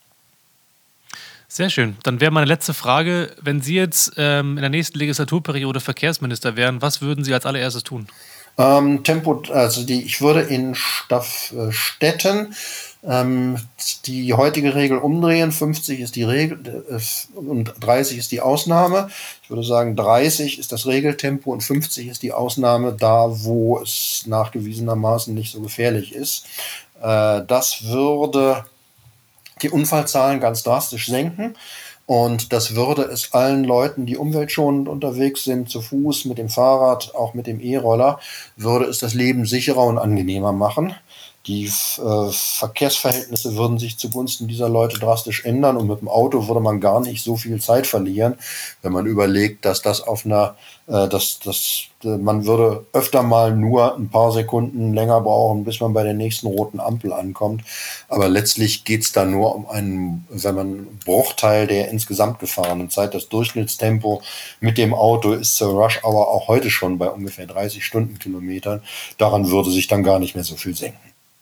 Sehr schön. Dann wäre meine letzte Frage, wenn Sie jetzt ähm, in der nächsten Legislaturperiode Verkehrsminister wären, was würden Sie als allererstes tun? Ähm, Tempo, also die, ich würde in Staff, äh, Städten ähm, die heutige Regel umdrehen. fünfzig ist die Regel äh, und dreißig ist die Ausnahme. Ich würde sagen, dreißig ist das Regeltempo und fünfzig ist die Ausnahme, da wo es nachgewiesenermaßen nicht so gefährlich ist. Äh, das würde die Unfallzahlen ganz drastisch senken. Und das würde es allen Leuten, die umweltschonend unterwegs sind, zu Fuß, mit dem Fahrrad, auch mit dem E-Roller, würde es das Leben sicherer und angenehmer machen. Die äh, Verkehrsverhältnisse würden sich zugunsten dieser Leute drastisch ändern und mit dem Auto würde man gar nicht so viel Zeit verlieren, wenn man überlegt, dass das auf einer, äh, dass, dass äh, man würde öfter mal nur ein paar Sekunden länger brauchen, bis man bei der nächsten roten Ampel ankommt. Aber letztlich geht's da nur um einen, wenn man einen Bruchteil der insgesamt gefahrenen Zeit. Das Durchschnittstempo mit dem Auto ist zur Rush Hour auch heute schon bei ungefähr dreißig Stundenkilometern. Daran würde sich dann gar nicht mehr so viel senken.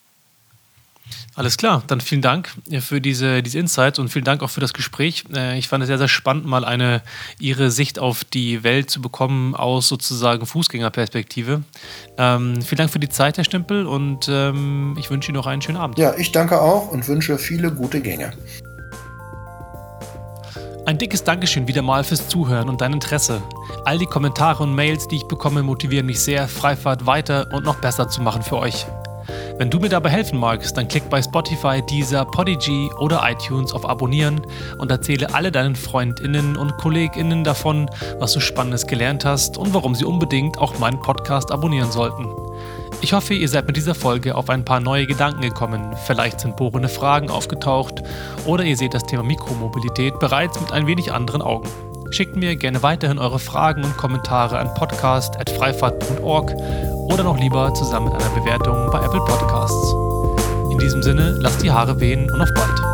Alles klar, dann vielen Dank für diese, diese Insights und vielen Dank auch für das Gespräch. Ich fand es sehr, sehr spannend, mal eine Ihre Sicht auf die Welt zu bekommen aus sozusagen Fußgängerperspektive. Ähm, vielen Dank für die Zeit, Herr Stümpel, und ähm, ich wünsche Ihnen noch einen schönen Abend. Ja, ich danke auch und wünsche viele gute Gänge. Ein dickes Dankeschön wieder mal fürs Zuhören und dein Interesse. All die Kommentare und Mails, die ich bekomme, motivieren mich sehr, Freifahrt weiter und noch besser zu machen für euch. Wenn du mir dabei helfen magst, dann klick bei Spotify, Deezer, Podigy oder iTunes auf Abonnieren und erzähle alle deinen FreundInnen und KollegInnen davon, was du Spannendes gelernt hast und warum sie unbedingt auch meinen Podcast abonnieren sollten. Ich hoffe, ihr seid mit dieser Folge auf ein paar neue Gedanken gekommen, vielleicht sind bohrende Fragen aufgetaucht oder ihr seht das Thema Mikromobilität bereits mit ein wenig anderen Augen. Schickt mir gerne weiterhin eure Fragen und Kommentare an podcast at freifahrt punkt org oder noch lieber zusammen mit einer Bewertung bei Apple Podcasts. In diesem Sinne, lasst die Haare wehen und auf bald.